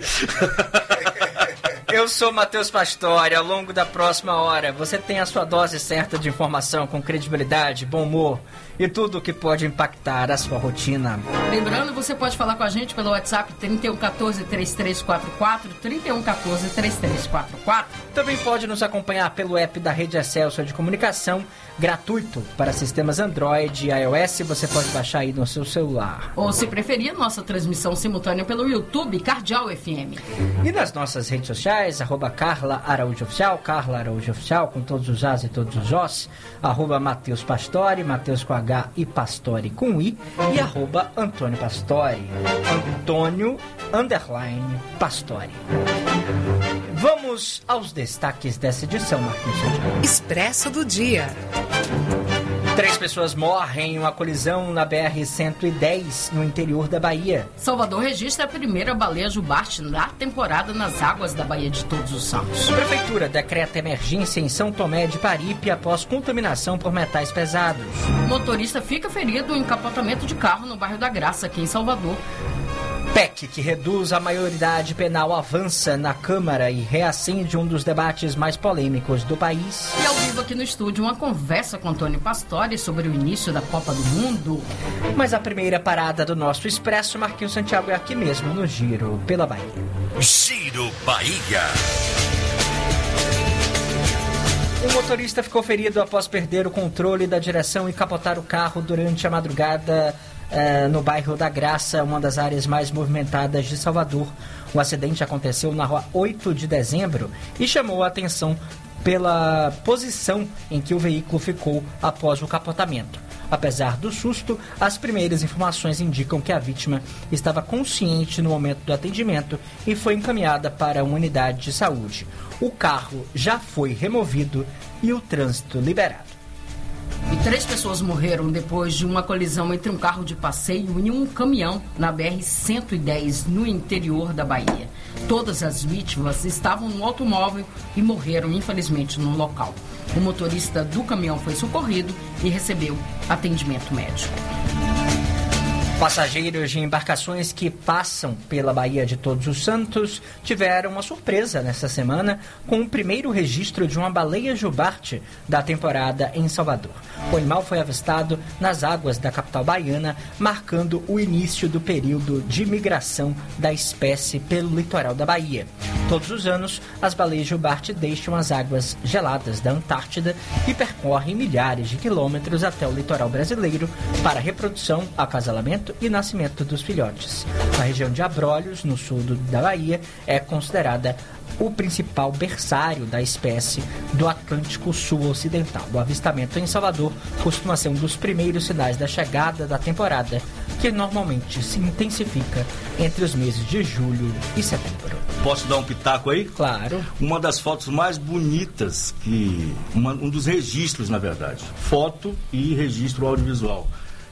Eu sou Matheus Pastore. Ao longo da próxima hora, você tem a sua dose certa de informação com credibilidade, bom humor e tudo que pode impactar a sua rotina. Lembrando, você pode falar com a gente pelo WhatsApp trinta e um quatorze, trinta e três quarenta e quatro, trinta e um quatorze, trinta e três quarenta e quatro. Também pode nos acompanhar pelo app da Rede Excelsior de Comunicação, gratuito para sistemas Android e iOS. Você pode baixar aí no seu celular. Ou, se preferir, nossa transmissão simultânea pelo YouTube, Cardeal F M. E nas nossas redes sociais, arroba Carla Araújo Oficial, Carla Araújo Oficial, com todos os As e todos os Os, arroba Matheus Pastore, Matheus com H e Pastore com I, e arroba Antônio Pastore, Antônio underline Pastore. Vamos aos destaques dessa edição, Marquinhos Santiago. Expresso do Dia. Três pessoas morrem em uma colisão na B R cento e dez, no interior da Bahia. Salvador registra a primeira baleia jubarte da temporada nas águas da Baía de Todos os Santos. Prefeitura decreta emergência em São Tomé de Paripe após contaminação por metais pesados. Motorista fica ferido em capotamento de carro no bairro da Graça, aqui em Salvador. P E C que reduz a maioridade penal avança na Câmara e reacende um dos debates mais polêmicos do país. E ao vivo aqui no estúdio, uma conversa com Antônio Pastore sobre o início da Copa do Mundo. Mas a primeira parada do nosso Expresso, Marquinhos Santiago, é aqui mesmo, no Giro pela Bahia. Giro Bahia. Um motorista ficou ferido após perder o controle da direção e capotar o carro durante a madrugada Uh, no bairro da Graça, uma das áreas mais movimentadas de Salvador. O acidente aconteceu na rua oito de dezembro e chamou a atenção pela posição em que o veículo ficou após o capotamento. Apesar do susto, as primeiras informações indicam que a vítima estava consciente no momento do atendimento e foi encaminhada para uma unidade de saúde. O carro já foi removido e o trânsito liberado. E três pessoas morreram depois de uma colisão entre um carro de passeio e um caminhão na B R cento e dez, no interior da Bahia. Todas as vítimas estavam no automóvel e morreram, infelizmente, no local. O motorista do caminhão foi socorrido e recebeu atendimento médico. Passageiros de embarcações que passam pela Baía de Todos os Santos tiveram uma surpresa nesta semana com o primeiro registro de uma baleia jubarte da temporada em Salvador. O animal foi avistado nas águas da capital baiana, marcando o início do período de migração da espécie pelo litoral da Bahia. Todos os anos, as baleias jubarte deixam as águas geladas da Antártida e percorrem milhares de quilômetros até o litoral brasileiro para reprodução, acasalamento e nascimento dos filhotes. A região de Abrolhos, no sul do, da Bahia, é considerada o principal berçário da espécie do Atlântico Sul Ocidental. O avistamento em Salvador costuma ser um dos primeiros sinais da chegada da temporada, que normalmente se intensifica entre os meses de julho e setembro. Posso dar um pitaco aí? Claro. Uma das fotos mais bonitas, que uma, um dos registros, na verdade, foto e registro audiovisual,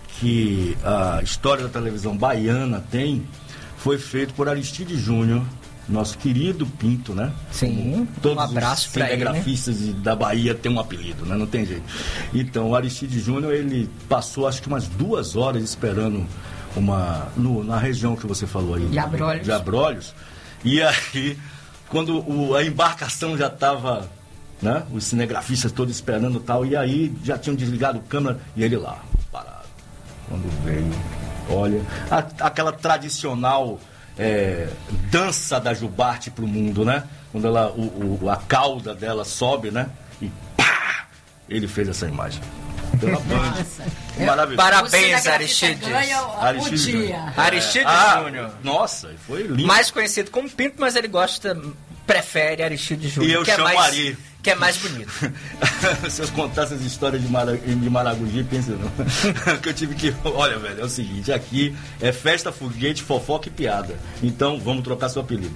que a história da televisão baiana tem, foi feito por Aristide Júnior, nosso querido Pinto, né? Sim, todos um abraço os para ele, né? cinegrafistas da Bahia têm um apelido, né? Não tem jeito. Então, o Aristide Júnior, ele passou acho que umas duas horas esperando uma, no, na região que você falou aí. De Abrolhos. De Abrolhos. E aí, quando o, a embarcação já estava, né? Os cinegrafistas todos esperando e tal, e aí já tinham desligado a câmera e ele lá, parado. Quando veio, olha, a, aquela tradicional é, dança da jubarte pro mundo, né? Quando ela, o, o, a cauda dela sobe, né? E pá! Ele fez essa imagem. Pela Band. Maravilhoso. Parabéns, Aristide. Aristide Júnior. Aristide ah, Júnior. Nossa, foi lindo. Mais conhecido como Pinto, mas ele gosta, prefere Aristide Júnior. E eu que chamo é mais, Ari. que é mais bonito. Se eu contasse as histórias de, Mara, de Maragogi, pensa não. Que eu tive que... Olha, velho, é o seguinte, aqui é festa, foguete, fofoca e piada. Então, vamos trocar seu apelido.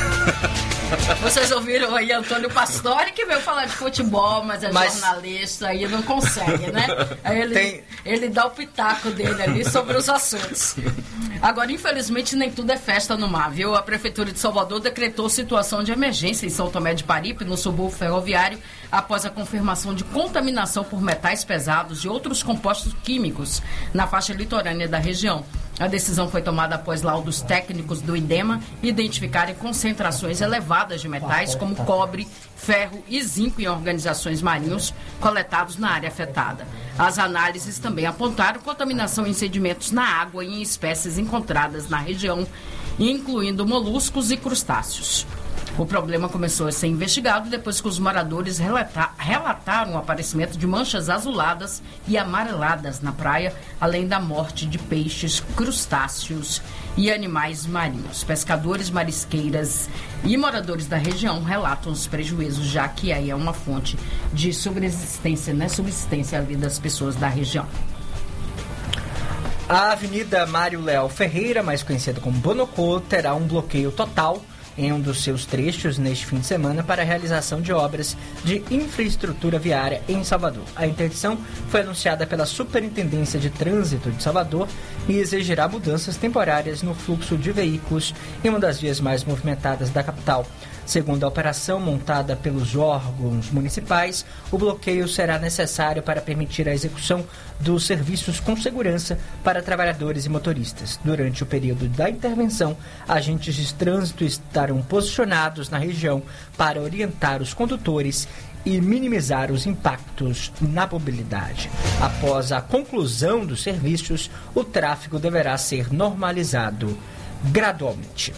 Vocês ouviram aí Antônio Pastore, que veio falar de futebol, mas é Mas- jornalista e não consegue, né? Aí ele, Tem- ele dá o pitaco dele ali sobre os assuntos. Agora, infelizmente, nem tudo é festa no mar, viu? A Prefeitura de Salvador decretou situação de emergência em São Tomé de Paripe, no subúrbio ferroviário, após a confirmação de contaminação por metais pesados e outros compostos químicos na faixa litorânea da região. A decisão foi tomada após laudos técnicos do IDEMA identificarem concentrações elevadas de metais como cobre, ferro e zinco em organizações marinhos coletados na área afetada. As análises também apontaram contaminação em sedimentos na água e em espécies encontradas na região, incluindo moluscos e crustáceos. O problema começou a ser investigado depois que os moradores relata- relataram o aparecimento de manchas azuladas e amareladas na praia, além da morte de peixes, crustáceos e animais marinhos. Pescadores, marisqueiras e moradores da região relatam os prejuízos, já que aí é uma fonte de subsistência, né? Subsistência ali das pessoas da região. A Avenida Mário Leal Ferreira, mais conhecida como Bonocô, terá um bloqueio total em um dos seus trechos neste fim de semana para a realização de obras de infraestrutura viária em Salvador. A interdição foi anunciada pela Superintendência de Trânsito de Salvador e exigirá mudanças temporárias no fluxo de veículos em uma das vias mais movimentadas da capital. Segundo a operação montada pelos órgãos municipais, o bloqueio será necessário para permitir a execução dos serviços com segurança para trabalhadores e motoristas. Durante o período da intervenção, agentes de trânsito estarão posicionados na região para orientar os condutores e minimizar os impactos na mobilidade. Após a conclusão dos serviços, o tráfego deverá ser normalizado gradualmente.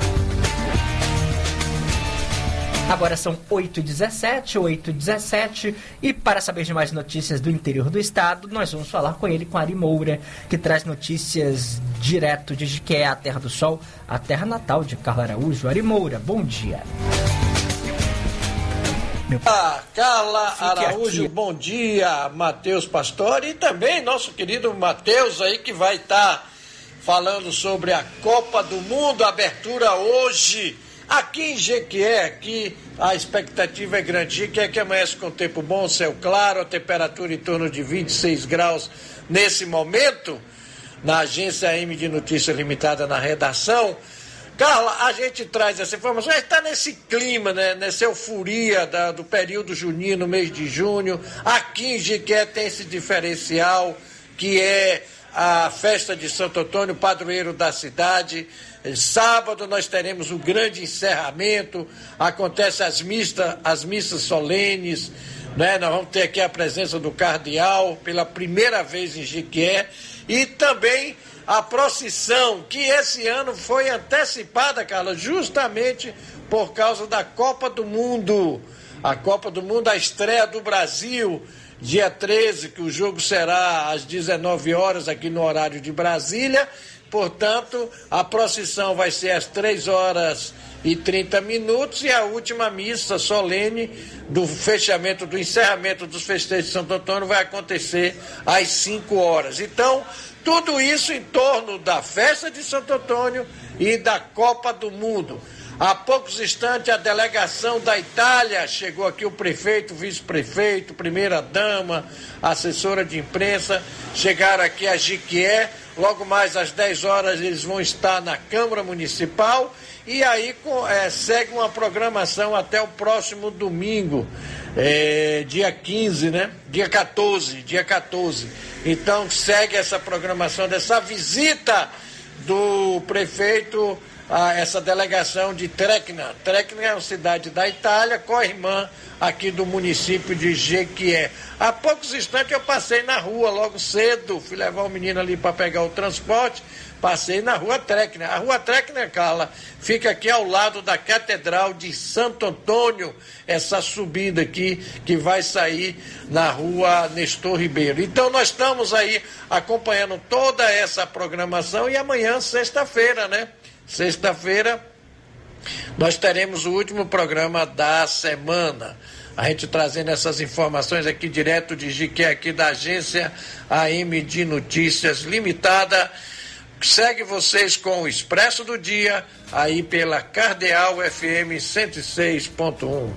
Agora são oito e dezessete, oito e dezessete, e para saber de mais notícias do interior do estado, nós vamos falar com ele, com Ari Moura, que traz notícias direto de Jiqué, a Terra do Sol, a terra natal de Carla Araújo. Ari Moura, bom dia. Meu... Ah, Carla Fique Araújo, aqui. Bom dia, Matheus Pastore e também nosso querido Matheus aí que vai estar falando sobre a Copa do Mundo, abertura hoje aqui em Jequié. Aqui a expectativa é grande. Jequié que amanhece com tempo bom, céu claro, a temperatura em torno de vinte e seis graus nesse momento, na agência A M de Notícias Limitada na redação. Carla, a gente traz essa informação, a gente está nesse clima, né, nessa euforia da, do período junino, mês de junho. Aqui em Jequié tem esse diferencial que é a festa de Santo Antônio, padroeiro da cidade. Sábado nós teremos o grande encerramento, acontece as missas, as missas solenes, né? Nós vamos ter aqui a presença do cardeal pela primeira vez em Jequié e também a procissão, que esse ano foi antecipada, Carla, justamente por causa da Copa do Mundo. A Copa do Mundo, a estreia do Brasil, dia treze, que o jogo será às dezenove horas aqui no horário de Brasília. Portanto, a procissão vai ser às três horas e trinta minutos e a última missa solene do fechamento, do encerramento dos festejos de Santo Antônio vai acontecer às cinco horas. Então, tudo isso em torno da festa de Santo Antônio e da Copa do Mundo. Há poucos instantes a delegação da Itália chegou aqui, o prefeito, o vice-prefeito, primeira-dama, assessora de imprensa, chegaram aqui a Jequié. Logo mais às dez horas eles vão estar na Câmara Municipal e aí é, segue uma programação até o próximo domingo, é, dia quinze, né? Dia quatorze, dia quatorze. Então segue essa programação dessa visita do prefeito a essa delegação de Trecna. Trecna é uma cidade da Itália, co-irmã aqui do município de Jequié. Há poucos instantes eu passei na rua, logo cedo, fui levar o menino ali para pegar o transporte, passei na rua Trecna. A rua Trecna, Carla, fica aqui ao lado da Catedral de Santo Antônio, essa subida aqui que vai sair na rua Nestor Ribeiro. Então nós estamos aí acompanhando toda essa programação e amanhã, sexta-feira, né? Sexta-feira, nós teremos o último programa da semana. A gente trazendo essas informações aqui direto de Jequié, aqui da agência A M de Notícias Limitada. Segue vocês com o Expresso do Dia, aí pela Cardeal F M cento e seis ponto um.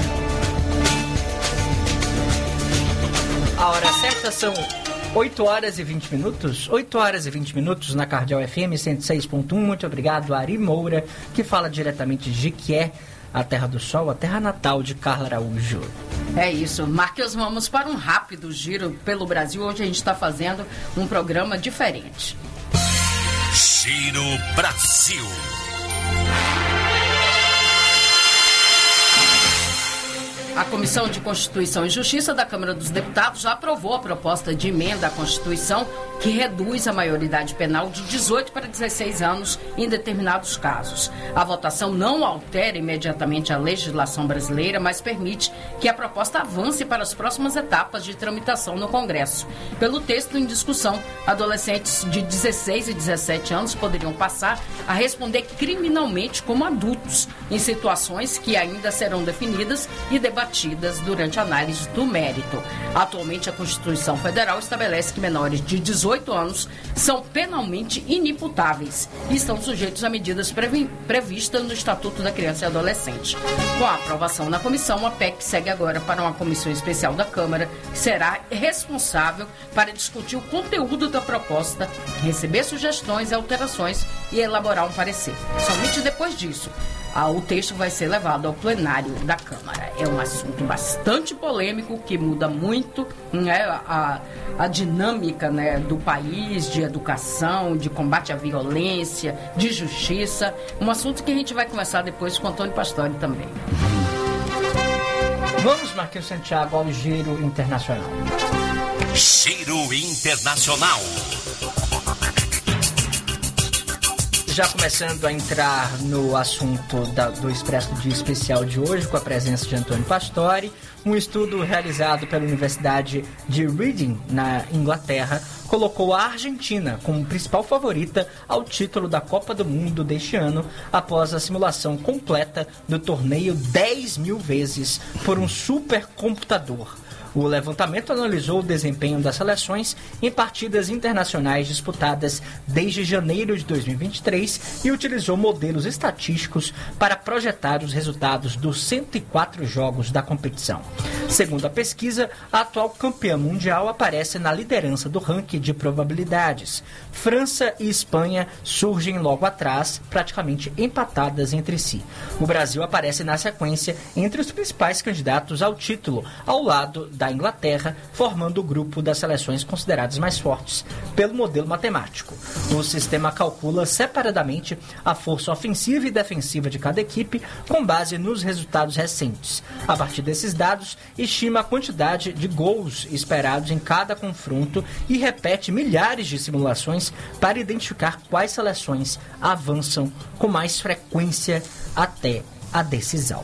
A hora certa são oito horas e vinte minutos, oito horas e vinte minutos na Cardeal F M cento e seis ponto um. Muito obrigado, Ari Moura, que fala diretamente de Jequié, a terra do sol, a terra natal de Carla Araújo. É isso, Marquinhos, vamos para um rápido giro pelo Brasil. Hoje a gente está fazendo um programa diferente. Giro Brasil. A Comissão de Constituição e Justiça da Câmara dos Deputados já aprovou a proposta de emenda à Constituição que reduz a maioridade penal de dezoito para dezesseis anos em determinados casos. A votação não altera imediatamente a legislação brasileira, mas permite que a proposta avance para as próximas etapas de tramitação no Congresso. Pelo texto em discussão, adolescentes de dezesseis e dezessete anos poderiam passar a responder criminalmente como adultos, em situações que ainda serão definidas e debatidas durante a análise do mérito. Atualmente, a Constituição Federal estabelece que menores de dezoito anos são penalmente inimputáveis e estão sujeitos a medidas previ- previstas no Estatuto da Criança e Adolescente. Com a aprovação na comissão, a P E C segue agora para uma comissão especial da Câmara, que será responsável para discutir o conteúdo da proposta, receber sugestões e alterações e elaborar um parecer. Somente depois disso, Ah, o texto vai ser levado ao plenário da Câmara. É um assunto bastante polêmico, que muda muito, né, a, a dinâmica, né, do país, de educação, de combate à violência, de justiça. Um assunto que a gente vai conversar depois com o Antônio Pastore também. Vamos, Marquinhos Santiago, ao Giro Internacional. Giro Internacional. Já começando a entrar no assunto da, do Expresso do Dia Especial de hoje, com a presença de Antônio Pastore, um estudo realizado pela Universidade de Reading, na Inglaterra, colocou a Argentina como principal favorita ao título da Copa do Mundo deste ano, após a simulação completa do torneio dez mil vezes por um supercomputador. O levantamento analisou o desempenho das seleções em partidas internacionais disputadas desde janeiro de dois mil e vinte e três e utilizou modelos estatísticos para projetar os resultados dos cento e quatro jogos da competição. Segundo a pesquisa, a atual campeã mundial aparece na liderança do ranking de probabilidades. França e Espanha surgem logo atrás, praticamente empatadas entre si. O Brasil aparece na sequência entre os principais candidatos ao título, ao lado da Inglaterra, formando o grupo das seleções consideradas mais fortes pelo modelo matemático. O sistema calcula separadamente a força ofensiva e defensiva de cada equipe com base nos resultados recentes. A partir desses dados, estima a quantidade de gols esperados em cada confronto e repete milhares de simulações para identificar quais seleções avançam com mais frequência até a decisão.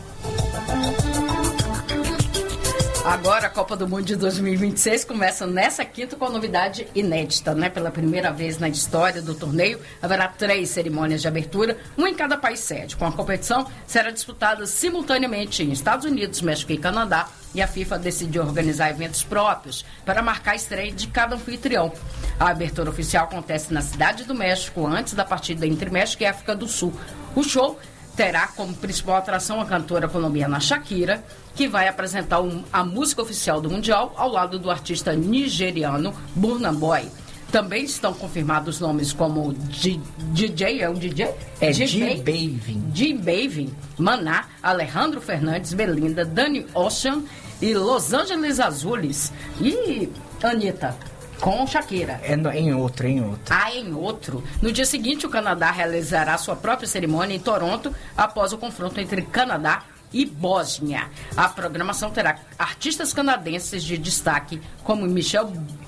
Agora a Copa do Mundo de dois mil e vinte e seis começa nessa quinta com a novidade inédita, né? Pela primeira vez na história do torneio, haverá três cerimônias de abertura, uma em cada país sede. Com a competição, será disputada simultaneamente em Estados Unidos, México e Canadá, e a FIFA decidiu organizar eventos próprios para marcar a estreia de cada anfitrião. A abertura oficial acontece na Cidade do México, antes da partida entre México e África do Sul. O show terá como principal atração a cantora colombiana Shakira, que vai apresentar um, a música oficial do Mundial ao lado do artista nigeriano Burna Boy. Também estão confirmados nomes como D J, é um D J? É J Balvin. J Balvin, Maná, Alejandro Fernandes, Belinda, Danny Ocean e Los Angeles Azules e Anitta. Com Shakira. É no, em outro, em outro. Ah, em outro. No dia seguinte, o Canadá realizará sua própria cerimônia em Toronto, após o confronto entre Canadá e Bósnia. A programação terá artistas canadenses de destaque, como Michel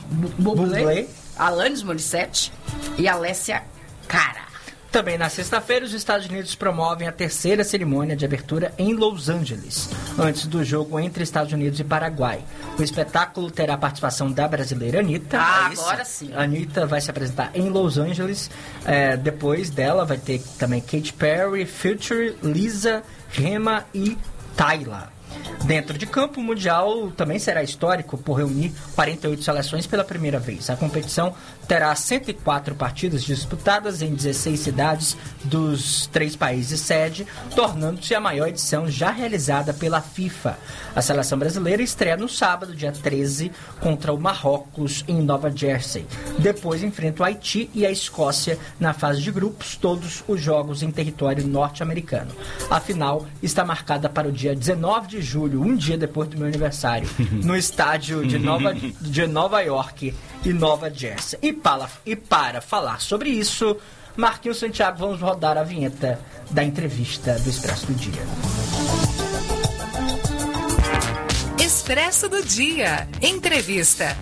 Bublé, Alanis Morissette e Alessia Cara. Também na sexta-feira, os Estados Unidos promovem a terceira cerimônia de abertura em Los Angeles, antes do jogo entre Estados Unidos e Paraguai. O espetáculo terá a participação da brasileira Anitta. Ah, é agora sim. A Anitta vai se apresentar em Los Angeles. É, depois dela vai ter também Katy Perry, Future, Lisa, Rema e Tyla. Dentro de campo, o Mundial também será histórico por reunir quarenta e oito seleções pela primeira vez. A competição terá cento e quatro partidas disputadas em dezesseis cidades dos três países sede, tornando-se a maior edição já realizada pela FIFA. A seleção brasileira estreia no sábado, dia treze, contra o Marrocos, em Nova Jersey. Depois enfrenta o Haiti e a Escócia na fase de grupos, todos os jogos em território norte-americano. A final está marcada para o dia dezenove de julho, um dia depois do meu aniversário, no estádio de Nova, de Nova York e Nova Jersey. E para, e para falar sobre isso, Marquinhos Santiago, vamos rodar a vinheta da entrevista do Expresso do Dia. Expresso do Dia. Entrevista.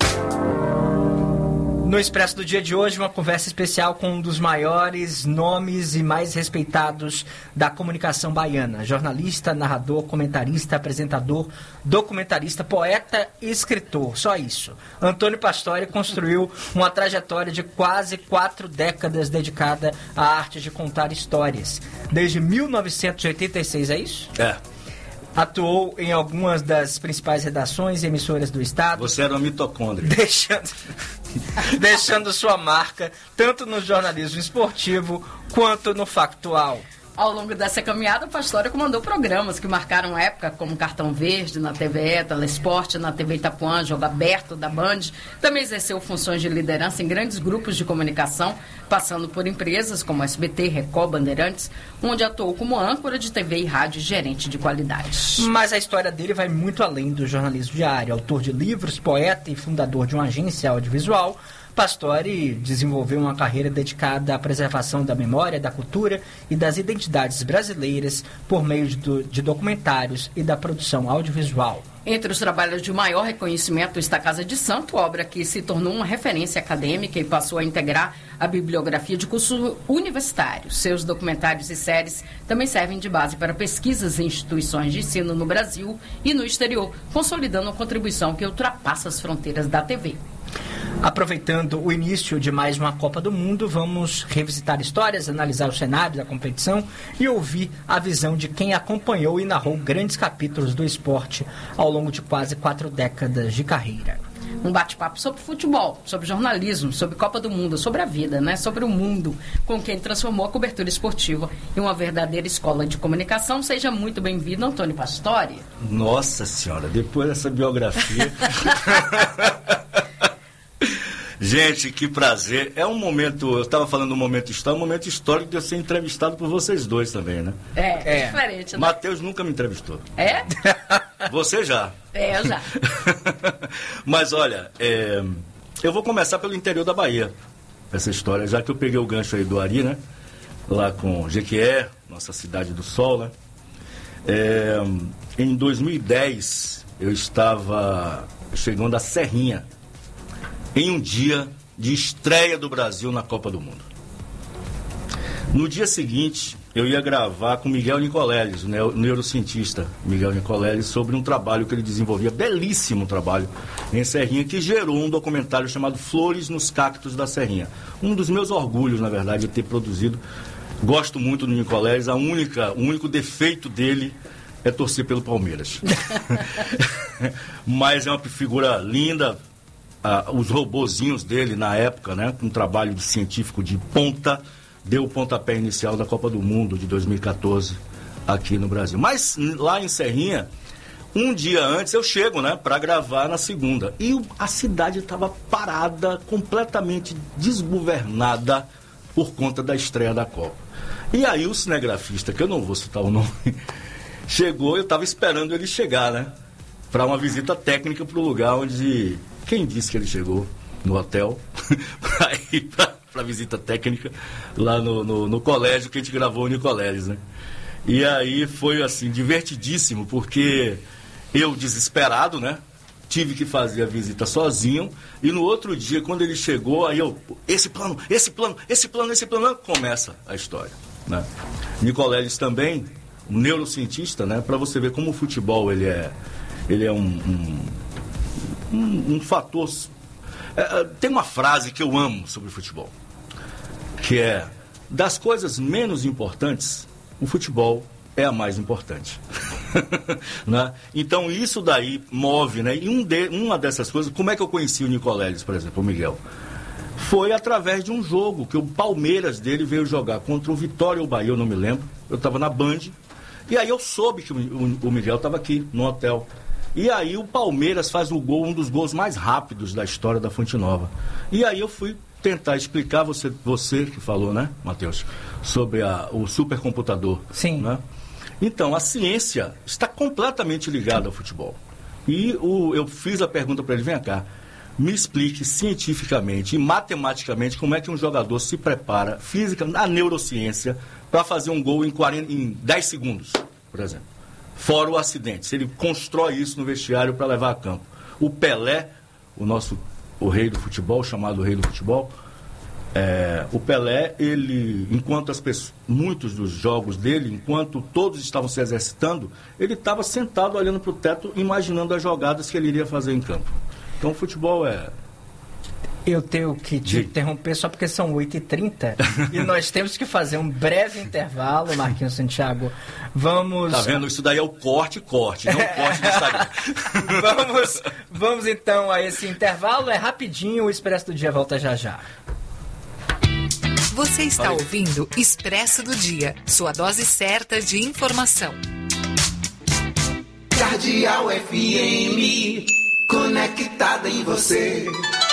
No Expresso do Dia de hoje, uma conversa especial com um dos maiores nomes e mais respeitados da comunicação baiana. Jornalista, narrador, comentarista, apresentador, documentarista, poeta e escritor. Só isso. Antônio Pastore construiu uma trajetória de quase quatro décadas dedicada à arte de contar histórias. Desde mil novecentos e oitenta e seis, é isso? É. Atuou em algumas das principais redações e emissoras do estado. Você era uma mitocôndria. Deixando, deixando sua marca tanto no jornalismo esportivo quanto no factual. Ao longo dessa caminhada, o Pastore comandou programas que marcaram época, como Cartão Verde na T V E, Telesporte na T V Itapuã, Jogo Aberto da Band. Também exerceu funções de liderança em grandes grupos de comunicação, passando por empresas como S B T, Record, Bandeirantes, onde atuou como âncora de T V e rádio e gerente de qualidade. Mas a história dele vai muito além do jornalismo diário. Autor de livros, poeta e fundador de uma agência audiovisual, Pastore desenvolveu uma carreira dedicada à preservação da memória, da cultura e das identidades universidades brasileiras por meio de, do, de documentários e da produção audiovisual. Entre os trabalhos de maior reconhecimento está a Casa de Santo, obra que se tornou uma referência acadêmica e passou a integrar a bibliografia de curso universitário. Seus documentários e séries também servem de base para pesquisas em instituições de ensino no Brasil e no exterior, consolidando uma contribuição que ultrapassa as fronteiras da T V. Aproveitando o início de mais uma Copa do Mundo, vamos revisitar histórias, analisar o cenário da competição e ouvir a visão de quem acompanhou e narrou grandes capítulos do esporte ao longo de quase quatro décadas de carreira. Um bate-papo sobre futebol, sobre jornalismo, sobre Copa do Mundo, sobre a vida, né? Sobre o mundo, com quem transformou a cobertura esportiva em uma verdadeira escola de comunicação. Seja muito bem-vindo, Antônio Pastore. Nossa Senhora, depois dessa biografia... Gente, que prazer. É um momento, eu estava falando do momento histórico, um momento histórico de eu ser entrevistado por vocês dois também, né? É, é diferente, né? Matheus nunca me entrevistou. É? Você já. É, eu já. Mas olha, é, eu vou começar pelo interior da Bahia, essa história, já que eu peguei o gancho aí do Ari, né? Lá com Jequié, nossa cidade do sol, né? É, em dois mil e dez, eu estava chegando a Serrinha, em um dia de estreia do Brasil na Copa do Mundo. No dia seguinte, eu ia gravar com Miguel Nicoleles, o neurocientista Miguel Nicoleles, sobre um trabalho que ele desenvolvia, belíssimo trabalho, em Serrinha, que gerou um documentário chamado Flores nos Cactos da Serrinha. Um dos meus orgulhos, na verdade, de ter produzido. Gosto muito do Nicoleles, a única, o único defeito dele é torcer pelo Palmeiras. Mas é uma figura linda. Ah, os robozinhos dele na época, né, um trabalho de científico de ponta, deu o pontapé inicial da Copa do Mundo de dois mil e quatorze aqui no Brasil. Mas lá em Serrinha, um dia antes eu chego, né, para gravar na segunda. E a cidade estava parada, completamente desgovernada por conta da estreia da Copa. E aí o cinegrafista, que eu não vou citar o nome, chegou, eu estava esperando ele chegar, né, para uma visita técnica para o lugar onde... Quem disse que ele chegou no hotel para ir para visita técnica lá no, no, no colégio que a gente gravou o Nicoleles, né? E aí foi assim, divertidíssimo, porque eu, desesperado, né? Tive que fazer a visita sozinho. E no outro dia, quando ele chegou, aí eu, esse plano, esse plano, esse plano, esse plano, começa a história, né? Nicoleles também, um neurocientista, né? Para você ver como o futebol ele é, ele é um... um Um, um fator... É, tem uma frase que eu amo sobre futebol, que é: das coisas menos importantes, o futebol é a mais importante. Né? Então isso daí move, né? E um de, uma dessas coisas, como é que eu conheci o Nicoleles, por exemplo, o Miguel? Foi através de um jogo que o Palmeiras dele veio jogar contra o Vitória ou Bahia, eu não me lembro. Eu estava na Band, e aí eu soube que o, o, o Miguel estava aqui no hotel. E aí o Palmeiras faz o gol, um dos gols mais rápidos da história da Fonte Nova. E aí eu fui tentar explicar, você, você que falou, né, Matheus, sobre a, o supercomputador. Sim. Né? Então, a ciência está completamente ligada ao futebol. E o, eu fiz a pergunta para ele, vem cá, me explique cientificamente e matematicamente como é que um jogador se prepara, física, na neurociência, para fazer um gol em, quarenta, em dez segundos, por exemplo. Fora o acidente, se ele constrói isso no vestiário para levar a campo. O Pelé, o nosso, o rei do futebol, chamado rei do futebol, é, o Pelé, ele, enquanto as pessoas, muitos dos jogos dele, enquanto todos estavam se exercitando, ele estava sentado olhando para o teto, imaginando as jogadas que ele iria fazer em campo. Então o futebol é... Eu tenho que te interromper só porque são oito e trinta e nós temos que fazer um breve intervalo, Marquinhos Santiago. Vamos... Tá vendo? Isso daí é o corte, corte, não o corte do Instagram. vamos, vamos então a esse intervalo, é rapidinho, o Expresso do Dia volta já já. Você está ouvindo Expresso do Dia, sua dose certa de informação. Cardeal F M, conectada em você.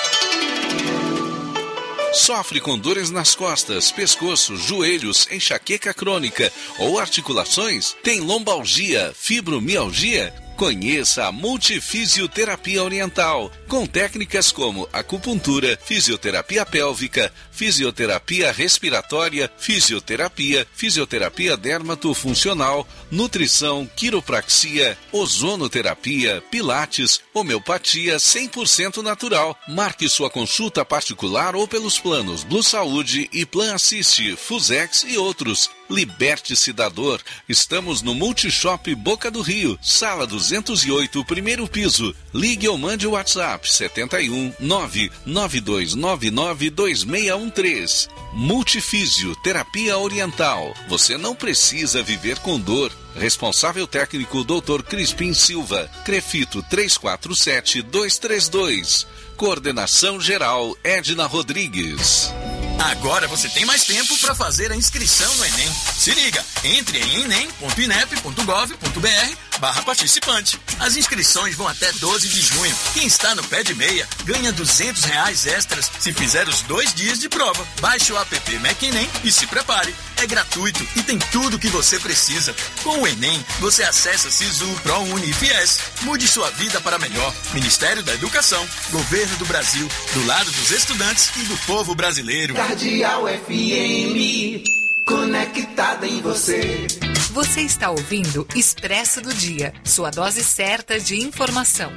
Sofre com dores nas costas, pescoço, joelhos, enxaqueca crônica ou articulações? Tem lombalgia, fibromialgia? Conheça a Multifisioterapia Oriental, com técnicas como acupuntura, fisioterapia pélvica, fisioterapia respiratória, fisioterapia, fisioterapia dermatofuncional, nutrição, quiropraxia, ozonoterapia, pilates, homeopatia cem por cento natural. Marque sua consulta particular ou pelos planos Blue Saúde e Plan Assist, Fusex e outros. Liberte-se da dor. Estamos no Multishop Boca do Rio, sala duzentos e oito, primeiro piso. Ligue ou mande o WhatsApp setenta e um, nove nove dois nove nove dois seis um três. Multifísio Terapia Oriental. Você não precisa viver com dor. Responsável técnico doutor Crispim Silva. Crefito três quatro sete dois três dois. Coordenação geral Edna Rodrigues. Agora você tem mais tempo para fazer a inscrição no Enem. Se liga, entre em enem ponto inep ponto gov ponto br barra participante. As inscrições vão até doze de junho. Quem está no pé de meia ganha duzentos reais extras se fizer os dois dias de prova. Baixe o app Mac Enem e se prepare. É gratuito e tem tudo o que você precisa. Com o Enem, você acessa Sisu, ProUni e Fies. Mude sua vida para melhor. Ministério da Educação, Governo do Brasil, do lado dos estudantes e do povo brasileiro. Cardeal F M, conectada em você. Você está ouvindo Expresso do Dia, sua dose certa de informação.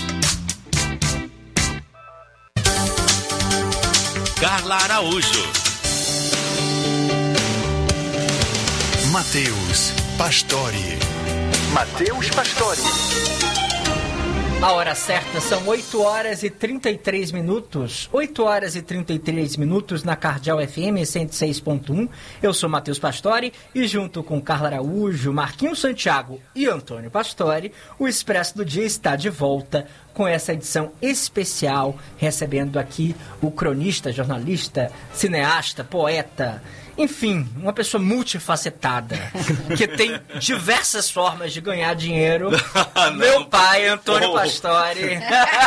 Carla Araújo. Matheus Pastore. Matheus Pastore. A hora certa são oito horas e trinta e três minutos. oito horas e trinta e três minutos na Cardeal F M cento e seis ponto um. Eu sou Matheus Pastore e junto com Carla Araújo, Marquinhos Santiago e Antônio Pastore, o Expresso do Dia está de volta com essa edição especial, recebendo aqui o cronista, jornalista, cineasta, poeta, enfim, uma pessoa multifacetada, que tem diversas formas de ganhar dinheiro. Meu pai, Antônio oh. Pastore.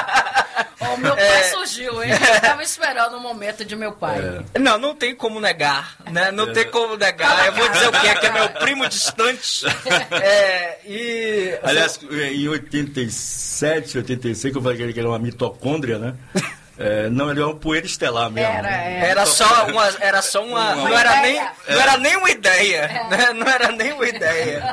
O meu pai é, surgiu, hein? Eu estava esperando o momento de meu pai. É. Não, não tem como negar, né? Não é. tem como negar. Eu vou dizer o quê? Que é meu primo distante. É, e... Aliás, em oitenta e sete, oitenta e seis, que eu falei que ele era uma mitocôndria, né? É, não, ele é uma poeira estelar mesmo. Era, era. era só uma. Era só uma. uma não, era nem, não era nem uma ideia. É. Né? Não era nem uma ideia.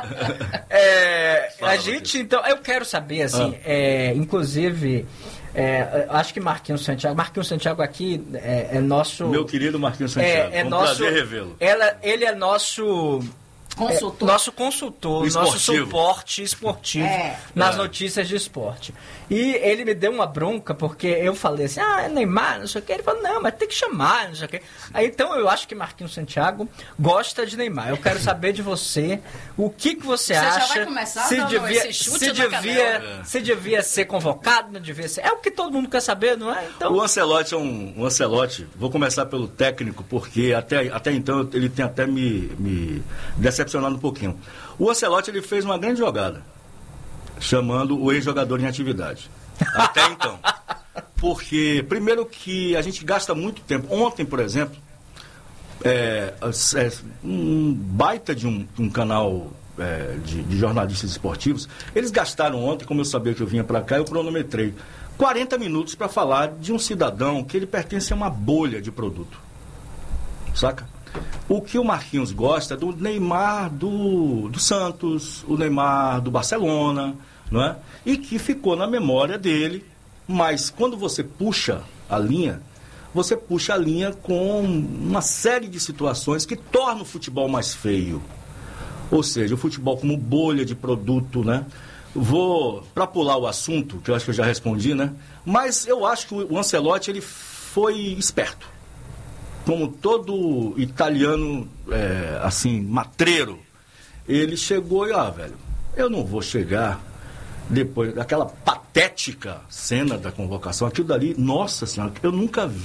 É, Fala, a gente, então, eu quero saber, assim, ah. é, inclusive. É, acho que Marquinhos Santiago. Marquinhos Santiago aqui é, é nosso. Meu querido Marquinhos Santiago. É, é um nosso, prazer revê-lo. Ela, ele é nosso. Consultor. É, nosso consultor, esportivo. nosso suporte esportivo é. nas é. notícias de esporte. E ele me deu uma bronca, porque eu falei assim, ah, é Neymar, não sei o que. Ele falou, não, mas tem que chamar, não sei o que. Aí, então, eu acho que Marquinhos Santiago gosta de Neymar. Eu quero saber de você, o que, que você, você acha... Você já vai começar se dando devia, esse chute se na devia, é. se devia ser convocado, não devia ser... É o que todo mundo quer saber, não é? Então... O Ancelotti é um... O Ancelotti, vou começar pelo técnico, porque até, até então ele tem até me, me decepcionado um pouquinho. O Ancelotti, ele fez uma grande jogada, chamando o ex-jogador em atividade. Até então. Porque, primeiro que a gente gasta muito tempo. Ontem, por exemplo, é, é, um baita de um, um canal é, de, de jornalistas esportivos, eles gastaram ontem, como eu sabia que eu vinha para cá, eu cronometrei quarenta minutos para falar de um cidadão que ele pertence a uma bolha de produto. Saca? O que o Marquinhos gosta é do Neymar do, do Santos, o Neymar do Barcelona, não é? E que ficou na memória dele, mas quando você puxa a linha, você puxa a linha com uma série de situações que tornam o futebol mais feio. Ou seja, o futebol como bolha de produto, né? Vou, para pular o assunto, que eu acho que eu já respondi, né? Mas eu acho que o Ancelotti, ele foi esperto. Como todo italiano, é, assim, matreiro, ele chegou e, ó, velho, eu não vou chegar depois daquela patética cena da convocação, aquilo dali, nossa senhora, eu nunca vi.